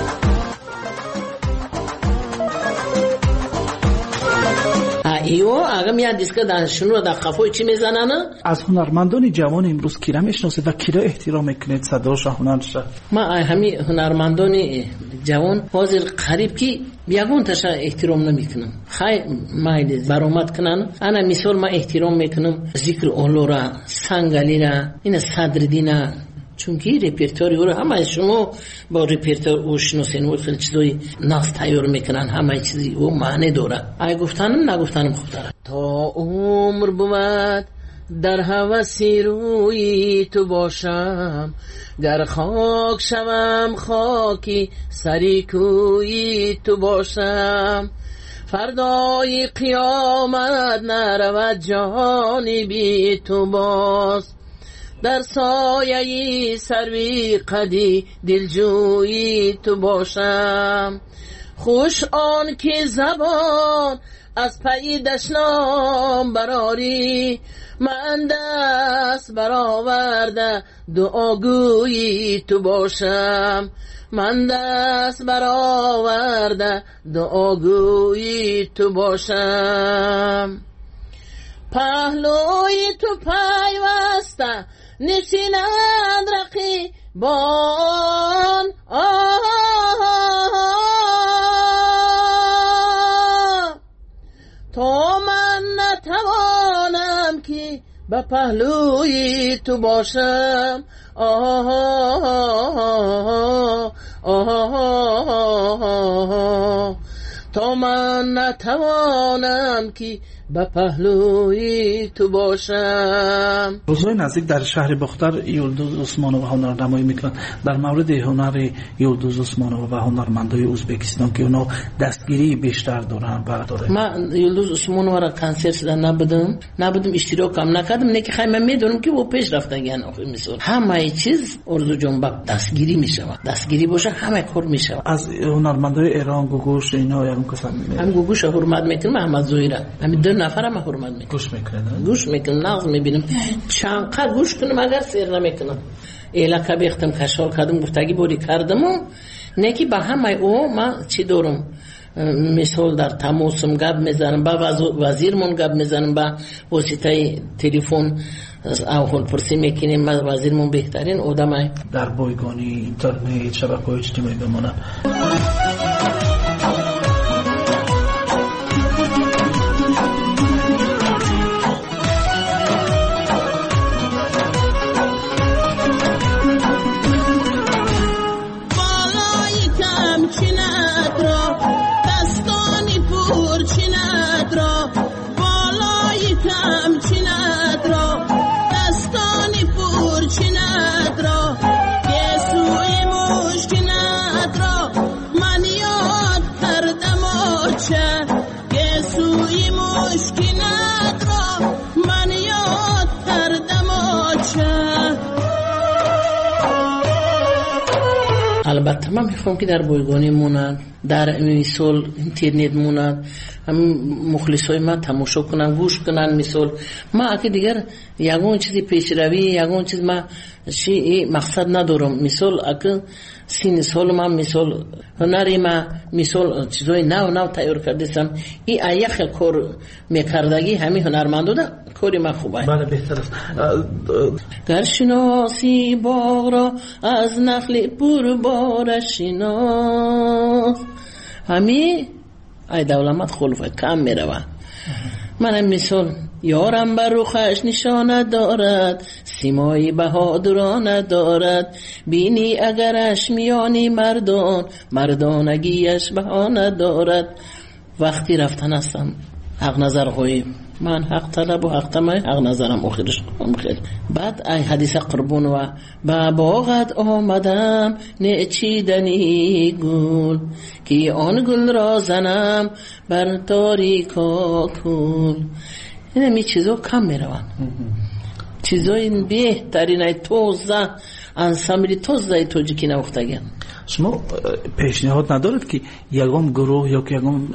ایو اگه میاد دیسک دانشجو در خفای چی میزنن؟ از هنرمندان جوان امروز کی را میشناسید و کی را احترام میکنید؟ صداش هنرش ما همین هنرمندان جوان حاضر قریب کی بیگون تاشا احترام نمیکنم. خیلی مایل برآمد کنن. انا مثال ما احترام میکنم ذکر اولورا سنگالیرا این صدردینا چونکی رپرتوری رو همه شما با رپرتور او شناسین و خیلی چیزایی ناس تیار میکنن، همه چیزی او معنی داره. ای گفتنم نگفتنم خوب داره. تا عمر بود در هوسی روی تو باشم، گر خاک شوم خاکی سری کوی تو باشم. فردای قیامت نرود جهانی بی تو باز، در سایه سروی قدی دلجویی تو باشم. خوش آن که زبان از پی دشنام براری، من دست برآورده دعاگویی تو باشم. من دست برآورده دعاگویی تو باشم. پهلوی تو پیوسته نشینند رقیبان، تا من نتوانم که به پهلوی تو باشم. تا من نتوانم که به پهلوی تو باشم. روزهای نزدیک در شهر بختر یلدوز عثمانووا هنرنمایی میکنند. در مورد هنر یلدوز عثمانووا و هنرمندای ازبکستان که اونا دستگیری بیشتر دارن برداره. من یلدوز عثمانووا را کنسرت نبودم اشتراک هم نکردم، نه که خیلی میدونم که او پیش رفتگن. مثلا همه چیز ارزو جنبک دستگیری میشود، دستگیری باشه همه کار میشود. از هنرمندای ایران گوگوش اینا یارم کسان هم گوگوش حرمت میکنم، محمد زویره همین دو نفر هم حرمت میکنم. گوش میکنم نغز میبینم چند قد گوش کنم اگر سیر نمیکنم. ایلا که بیختم کشال کردم گفتگی بوری کردم و نه که به همه او من چی دارم، مثال در تماسم گپ میزنم، با وزیرمون گپ میزنم، با واسطه تلفن اول پرسی میکنیم. وزیرمون بهترین آدمه. در بایگانی اینترنت شبکه‌های اجتماعی بمونن. البته من میخوام که در بایگانی مونن، در مثال اینترنت مونن، هم مخلصای من تماشا کنن، گوش کنن. مثال ما اگه دیگر یگون چیزی پیشروی، یگون چیز ما مقصد ندارم. مثال اگه 30 سال من مثال هنری ما مثال چیزای نو تیار کردم، این ایخ کار میکردگی همین هنرمندو ده کاری من خوبه. بله بهتر است. گر شناسی باغ را از نخل پر بارش شناس، همین ای دولمت خلوفه کم میروه. منم مثال یارم بر رخش نشانه دارد، سیمای بهادرانه دارد، بینی اگرش میانی مردانگیش بهانه دارد. وقتی رفتن هستم حق نظر های من حق طلب و حق طمع، حق نظرم آخرش خیر. بعد ای حدیث قربون و با باغت آمدم نچیدنی گل، که آن گل را زنم بر تاریکا کل. این همی چیزا کم میروند. چیزای بهترین توزه انسامبلی توزه توجیکی نوختگن. شما پیشنهاد ندارد که یگان گروه یا که یگان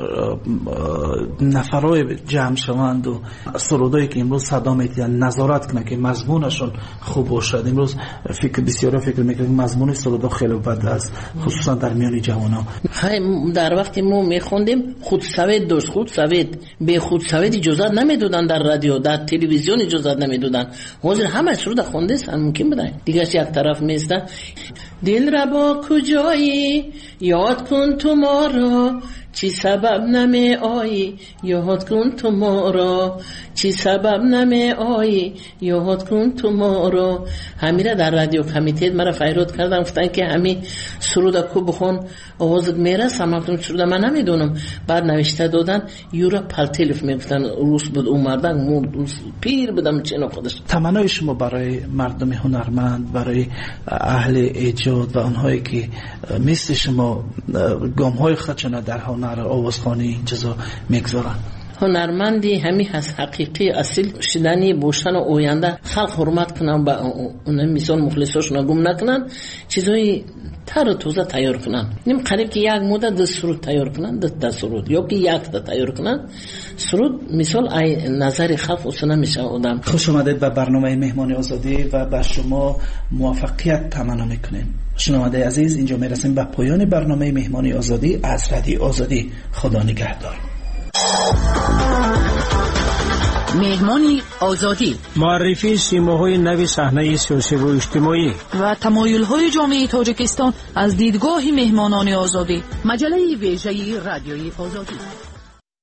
نفرای جمع شوند و سرودایی که امروز صدا میدن نظارت کنند که مضمونشون خوب باشد؟ امروز بسیار فکر میکنم مضمون سرودا خیلی بد است، خصوصا در میان جوانان. در وقتی ما میخوندیم خودسوید داشت، خودسوید به خودسوید اجازه نمیدادن، در رادیو در تلویزیون اجازه نمیدادن. حاضر همه سرود خونده است، ممکن بودن دیگه یک طرف میسته. دل را با کجایی یاد کن تو ما را، چی سبب نمی آیی یاد کن تو ما را، چی سبب نمی آیی یاد کن تو ما را. همیره در رادیو کمیته مرا فیروت کردن، گفتن که همین سرود کو بخون آوازت میرسه. من سرود من نمیدونم. بعد نوشته دادن یورا پلتلف میگفتن، روس بود اومدن مرد پیر بودم چنو خودش. تمنای شما برای مردم هنرمند، برای اهل ایجاد و آنهایی که مثل شما گام‌های خودشان در هنر آوازخوانی این چیزا میگذارن؟ هنرمندی همین هست، حقیقی اصیل شدنی باشن و آینده خلق حرمت کنن، با اون مثال مخلصاشون گم نکنن، چیزای تر توزه تیار کنن. نیم قریب که یک مدت سرود تیار کنن، ده سرود یا که یک ده تیار کنن سرود، مثال نظر خلق اصلا نمیشه آدم. خوش آمدید به برنامه مهمان آزادی و به شما موفقیت تمنا میکنیم. شنونده عزیز، اینجا میرسیم به پایان برنامه مهمان آزادی از رادیو آزادی. خدا نگهدار. مهمانی آزادی، معرفی سیماهای نو صحنه سیاسی و اجتماعی و تمایل‌های جامعه تاجیکستان از دیدگاه مهمانان آزادی. مجله ویژه رادیوی آزادی.